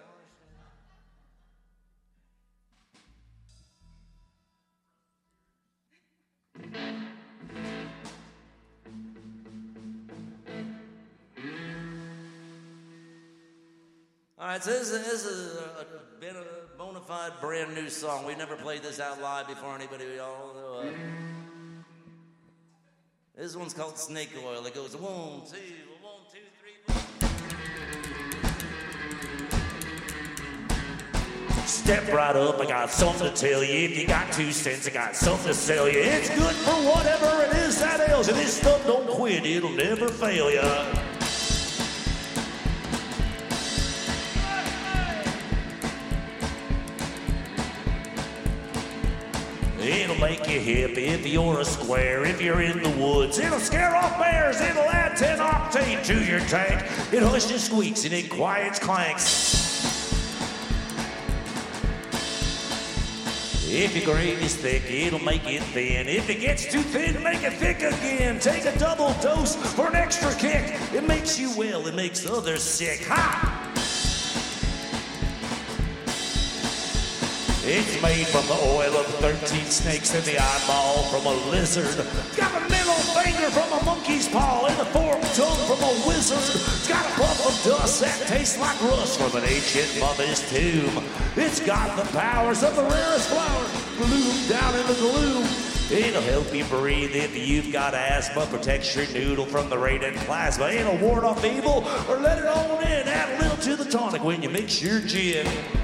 All right, so this, this has a, been a bona fide brand new song. We never played this out live before anybody. Y'all know, uh, this one's called Snake Oil. It goes one, two, one, two, three, four. Step right up, I got something to tell you. If you got two cents, I got something to sell you. It's good for whatever it is that ails you. This stuff don't quit, it'll never fail you. It'll make you hip if you're a square, if you're in the woods. It'll scare off bears, it'll add ten octane to your tank. It hushes squeaks and it quiets clanks. If your grade is thick, it'll make it thin. If it gets too thin, make it thick again. Take a double dose for an extra kick. It makes you well, it makes others sick. Ha! It's made from the oil of thirteen snakes and the eyeball from a lizard. It's got a middle finger from a monkey's paw and a forked tongue from a wizard. It's got a puff of dust that tastes like rust from an ancient mummy's tomb. It's got the powers of the rarest flower, bloom down in the gloom. It'll help you breathe if you've got asthma, protects your noodle from the radiant plasma. It'll ward off evil or let it on in. Add a little to the tonic when you mix your gin.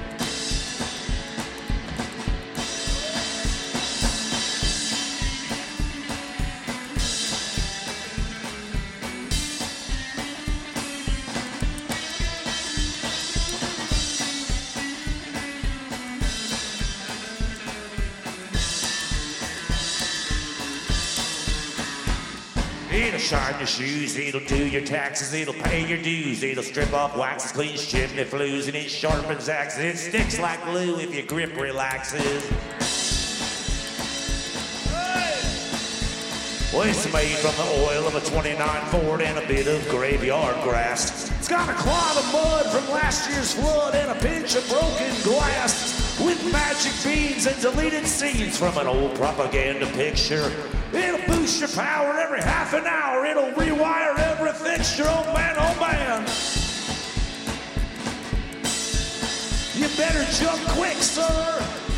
It'll shine your shoes, it'll do your taxes, it'll pay your dues, it'll strip off waxes, cleans chimney flues, and it sharpens axes. It sticks like glue if your grip relaxes. Well, it's made from the oil of a twenty-nine Ford and a bit of graveyard grass. It's got a clod of mud from last year's flood and a pinch of broken glass. With magic beans and deleted scenes from an old propaganda picture. It'll boost your power every half an hour. It'll rewire every fixture. Oh man, oh man. You better jump quick, sir.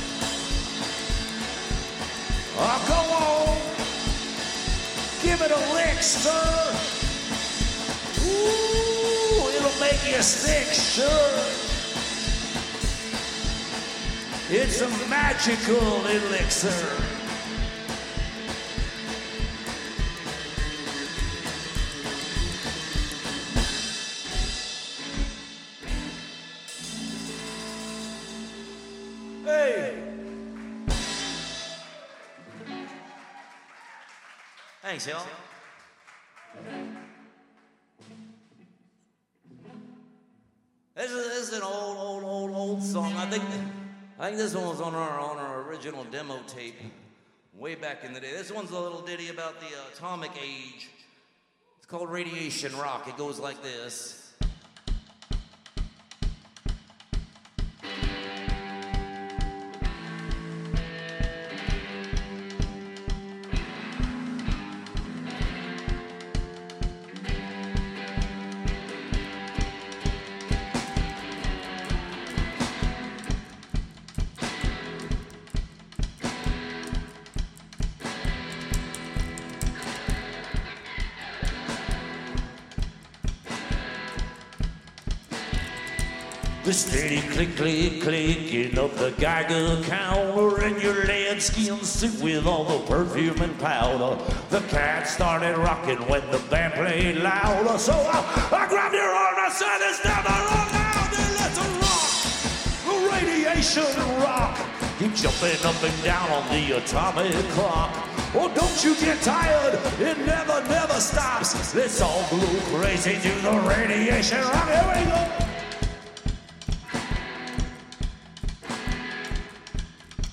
Oh, go on. Give it a lick, sir. Ooh, it'll make you sick, sure. It's a magical elixir. Hey. Thanks, y'all. This is, this is an old, old, old, old song. I think that, I think this one was on our on our original demo tape way back in the day. This one's a little ditty about the uh, atomic age. It's called Radiation Rock. It goes like this. The steady click, click, clicking of the Geiger counter and your lead skin suit with all the perfume and powder. The cat started rocking when the band played louder. So I, I grabbed your arm, I said, it's never on now, then let's rock. Radiation rock. Keep jumping up and down on the atomic clock. Oh, don't you get tired, it never, never stops. Let's all go crazy to the radiation rock. Here we go.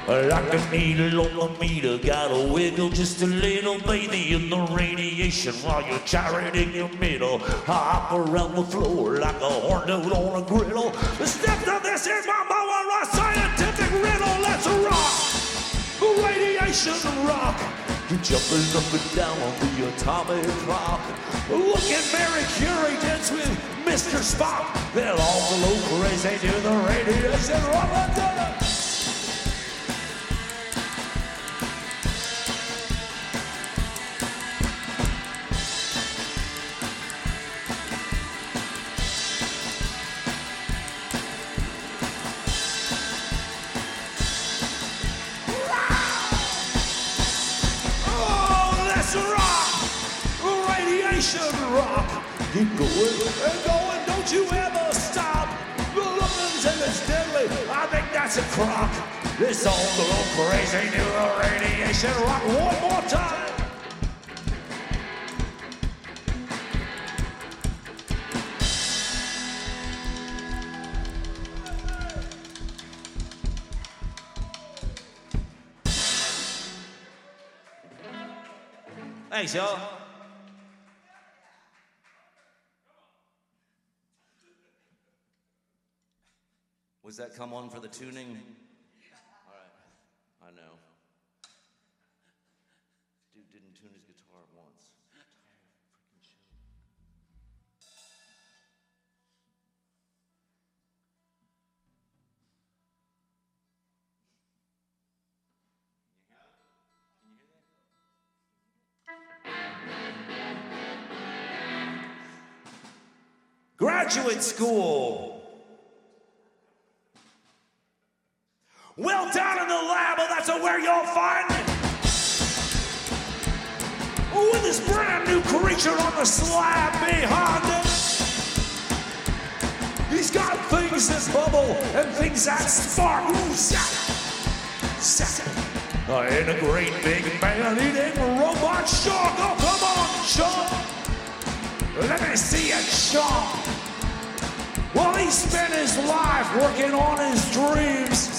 like a needle on the meter. Gotta wiggle just a little, baby, in the radiation while you're gyrating your middle. Hop around the floor like a horn note on a griddle. The steps of this is my Moa scientific riddle. Let's rock, radiation rock. You're jumping up and down on the atomic clock. Look at Mary Curie dance with Mister Spock. They'll all go crazy to the radiation rock. Rock. Keep going and going, don't you ever stop. The lookings and it's deadly, I think that's a crock. This all go crazy to the radiation rock. One more time. Thanks, y'all. Was that come on for the tuning? All right, I know. Dude didn't tune his guitar once. Freaking show. Graduate school. Well, down in the lab, well, that's where you'll find me. With this brand new creature on the slab behind him. He's got things that bubble and things that spark. Ooh, zap, zap. I ain't a great big man-eating robot shark. Oh, come on, shark. Let me see it, shark. Well, he spent his life working on his dreams.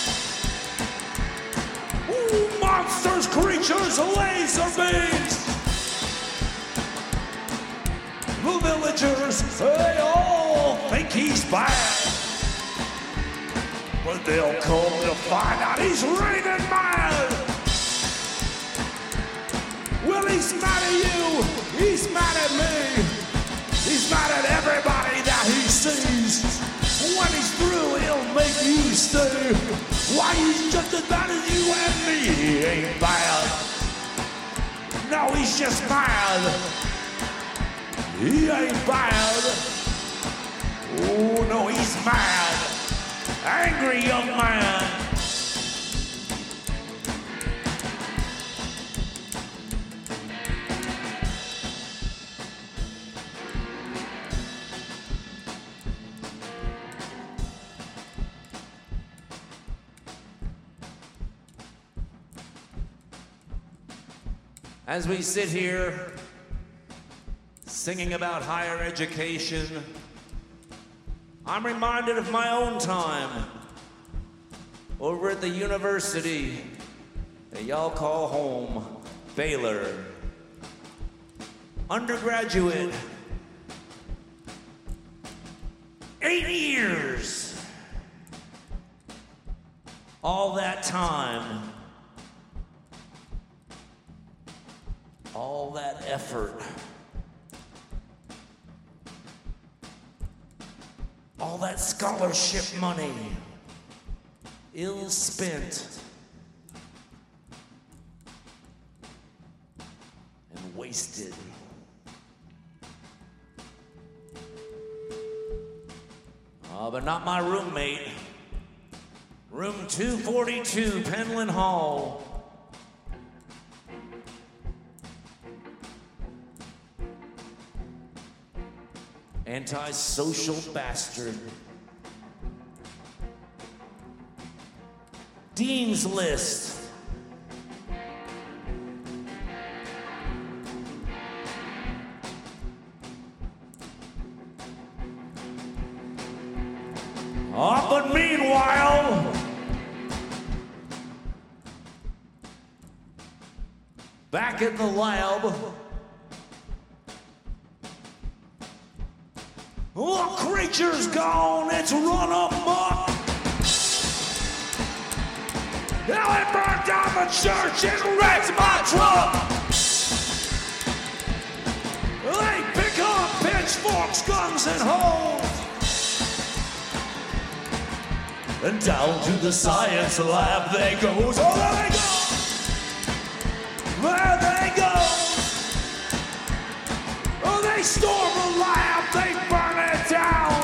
Monsters, creatures, laser beams. The villagers, they all think he's bad. But they'll come to find out he's raving mad. Well, he's mad at you, he's mad at me. He's mad at everybody that he sees. When he's through, he'll make you stay. Why, he's just as bad as you and me. He ain't bad. No, he's just mad. He ain't bad. Oh, no, he's mad. Angry young man. As we sit here singing about higher education, I'm reminded of my own time over at the university that y'all call home, Baylor. Undergraduate, eight years. All that time. All that effort, all that scholarship money, ill spent and wasted. Oh, but not my roommate. Room two forty-two, Penland Hall. Antisocial bastard. Dean's List. Oh, but meanwhile, back at the lab. Oh, creature's gone, it's run amok. Now it burned down the church and wrecked my truck. They pick up pitchforks, guns, and hoes. And down to the science lab they go. Oh, there they go. There they go. Oh, they storm the lab, they burn it down.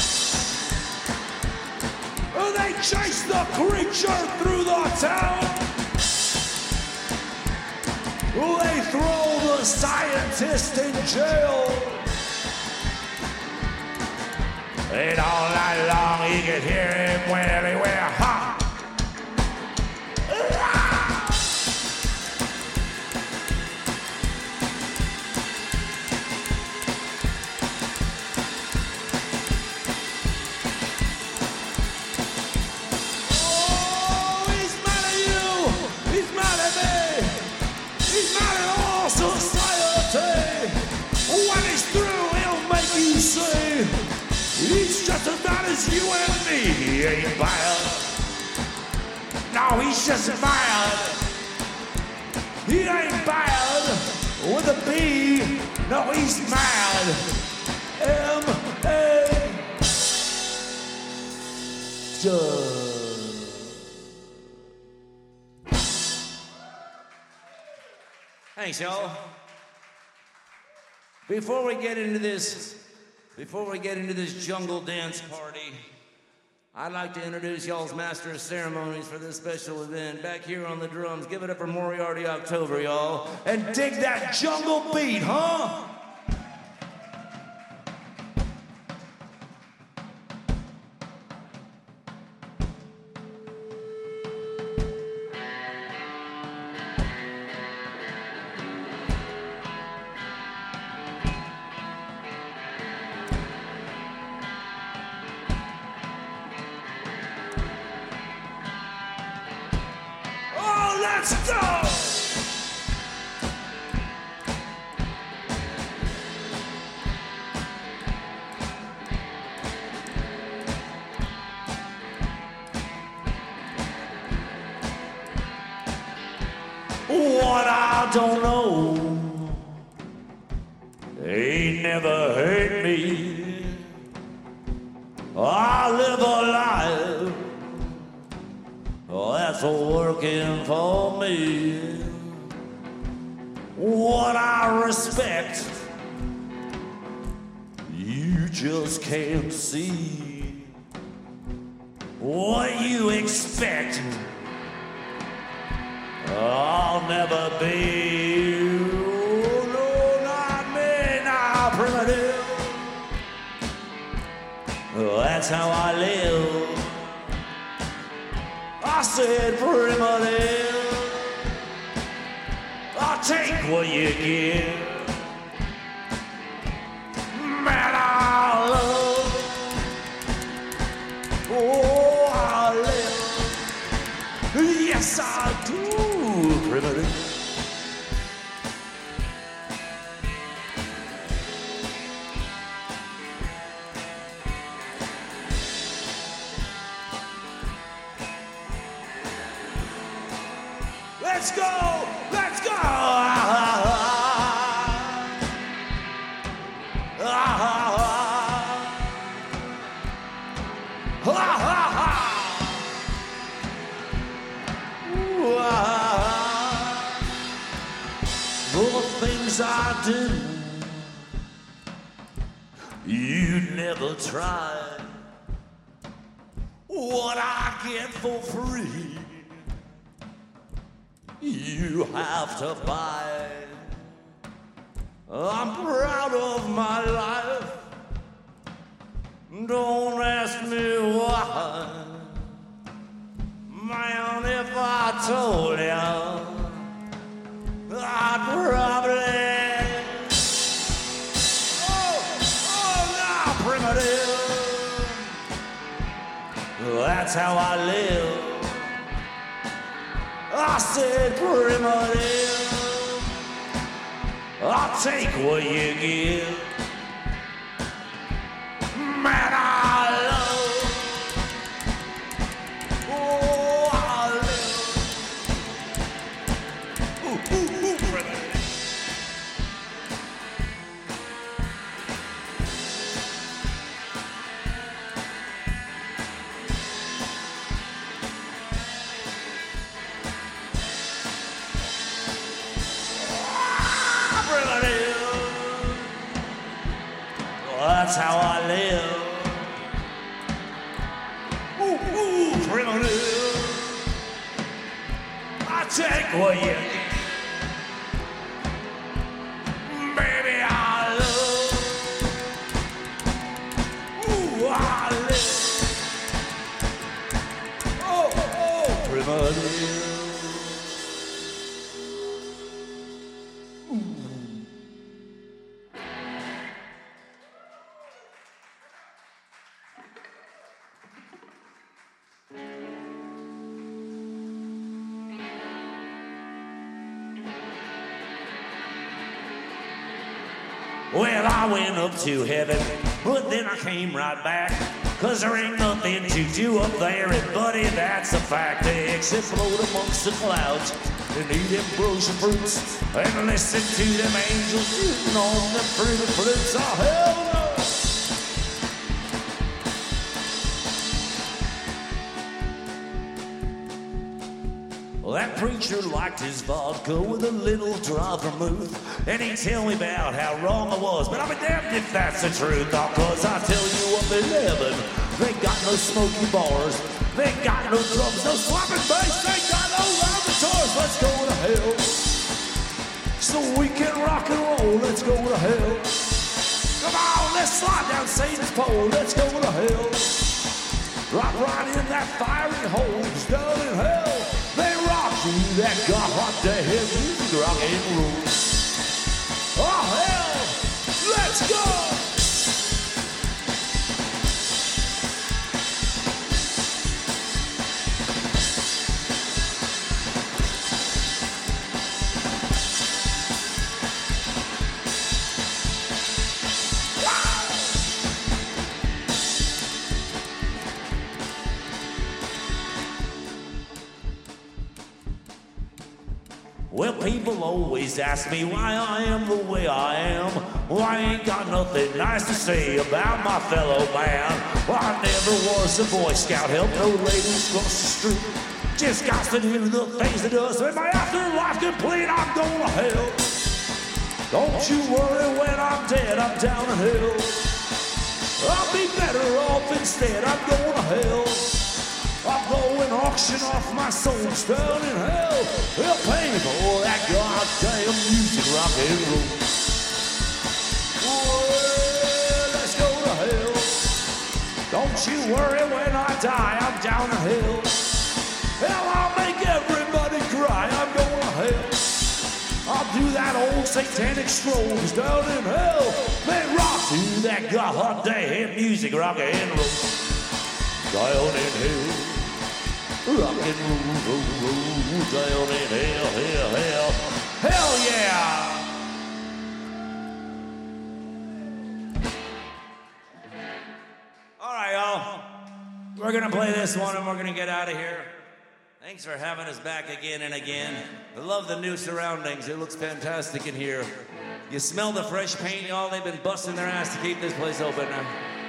Oh, they chase the creature through the town. Oh, they throw the scientist in jail. And all night long you can hear him when anywhere. Ha! He's just as bad as you and me. He ain't bad. No, he's just as bad. He ain't bad with a B. No, he's mad. M A. Thanks, y'all. Before we get into this. Before we get into this jungle dance party, I'd like to introduce y'all's master of ceremonies for this special event. Back here on the drums, give it up for Moriarty October, y'all. And dig that jungle beat, huh? Let's go! What I don't know ain't never hurt me. I live a life that's working for me. What I respect, you just can't see. What you expect, I'll never be. Oh, no, not me, not primitive. That's how I live. I said primitive. I'll take what you give. Man, I love. Oh, I live. Yes, I do. Primitive. Let's go! Let's go! Ah, ah, ah, ah, Ooh, ah, the things I do, you'd never try. What I get for free, you have to buy. I'm proud of my life. Don't ask me why. Man, if I told you, I'd probably. Oh, oh, now, primitive. That's how I live. I said primitive. I'll take what you give. Man, I love. Oh, I live. Ooh, ooh, ooh, brother. That's how I live. Ooh, ooh, primitive. I take what you get. Baby, I love. Ooh, I live. Oh, oh, primitive. Well, I went up to heaven, but then I came right back. Cause there ain't nothing to do up there, and buddy, that's a fact. Except float amongst the clouds and eat ambrosia fruits and listen to them angels shooting on them pretty flutes. Oh, hell no! Well, that preacher liked his vodka with a little drop of vermouth, and he'd tell me about how wrong I was, but I'll be damned if that's the truth. Oh, cause I tell you up in heaven, they got no smoky bars, they got no drums, no slapping bass, they got no loud guitars. Let's go to hell, so we can rock and roll. Let's go to hell. Come on, let's slide down Satan's pole. Let's go to hell. Drop right in that fiery hole, down in hell. They rock you that got hot day head music, rock and roll. Oh hell, let's go! Well, people always ask me why I am the way I am. Well, I ain't got nothing nice to say about my fellow man. Well, I never was a Boy Scout, helped no ladies cross the street. Just got to do the things that does make my afterlife complete. I'm going to hell. Don't you worry, when I'm dead, I'm down in hell. I'll be better off instead, I'm going to hell. I'm going auction off my soul down in hell. They'll pay me for that goddamn music, rock and roll. Well, let's go to hell. Don't you worry, when I die, I'm down in hell. Hell, I'll make everybody cry, I'm going to hell. I'll do that old satanic strolls down in hell. They rock to that goddamn music, rock and roll. Down in hell. Rock and roll, roll, roll, down in hell, hell, hell. Hell yeah! All right, y'all. We're gonna play this one and we're gonna get out of here. Thanks for having us back again and again. I love the new surroundings. It looks fantastic in here. You smell the fresh paint, y'all. They've been busting their ass to keep this place open now.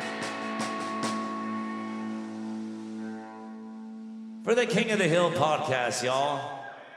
For the King of the Hill podcast, y'all.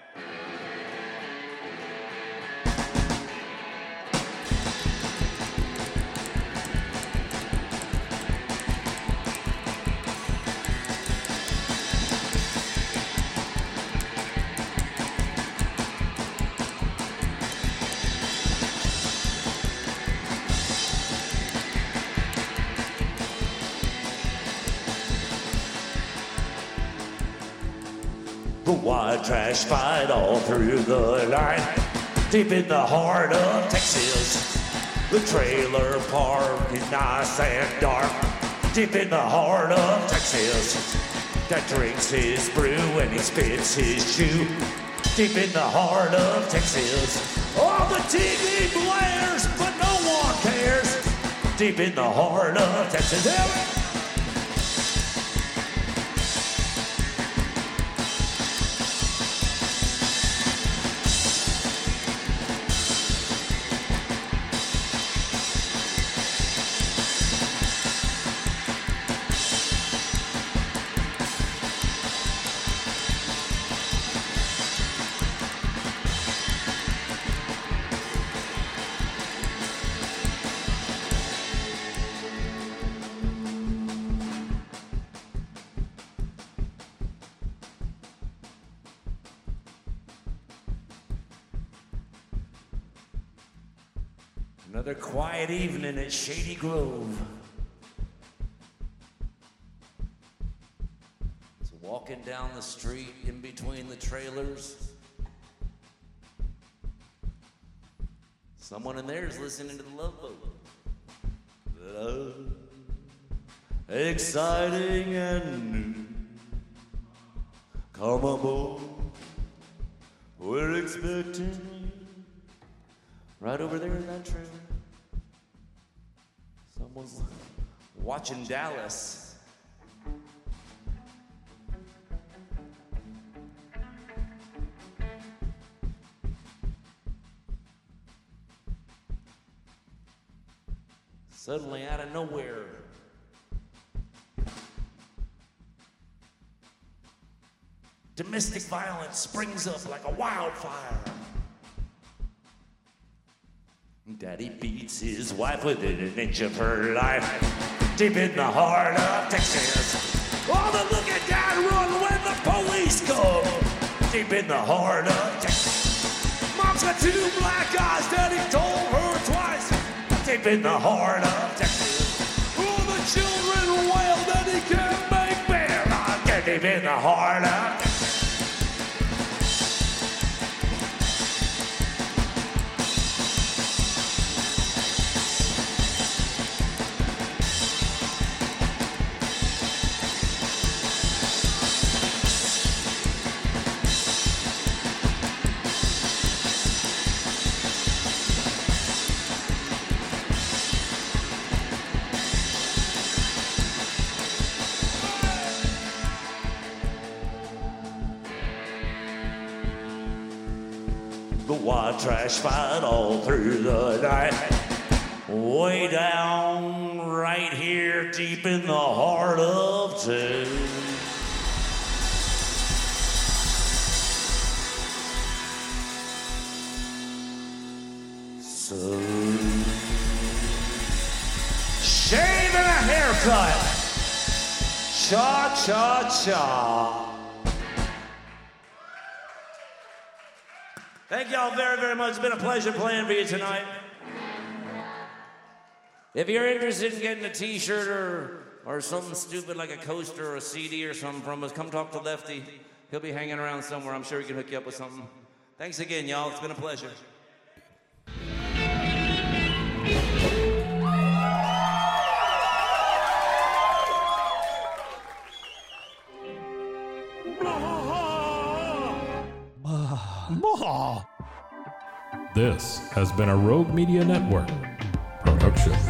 The white trash fight all through the night, deep in the heart of Texas. The trailer park is nice and dark, deep in the heart of Texas. That drinks his brew and he spits his chew, deep in the heart of Texas. All the T V blood deep in the heart of Texas. Another quiet evening at Shady Grove. It's walking down the street in between the trailers. Someone in there is listening to the Love Boat. Love, exciting and new. Come aboard, we're expecting you. Right over there in that trailer. Someone's watching Dallas. Suddenly, out of nowhere, domestic violence springs up like a wildfire. Daddy beats his wife within an inch of her life, deep in the heart of Texas. Oh, but look at Dad run when the police come, deep in the heart of Texas. Mom's got two black eyes, Daddy told her twice, deep in the heart of Texas. Oh, the children wail, Daddy can't make better, get deep in the heart of Texas. White trash fight all through the night, way down right here deep in the heart of Texas. So shave and a haircut, cha cha cha. Thank y'all very, very much. It's been a pleasure playing for you tonight. If you're interested in getting a t-shirt or, or something stupid like a coaster or a C D or something from us, come talk to Lefty. He'll be hanging around somewhere. I'm sure he can hook you up with something. Thanks again, y'all. It's been a pleasure. This has been a Rogue Media Network production.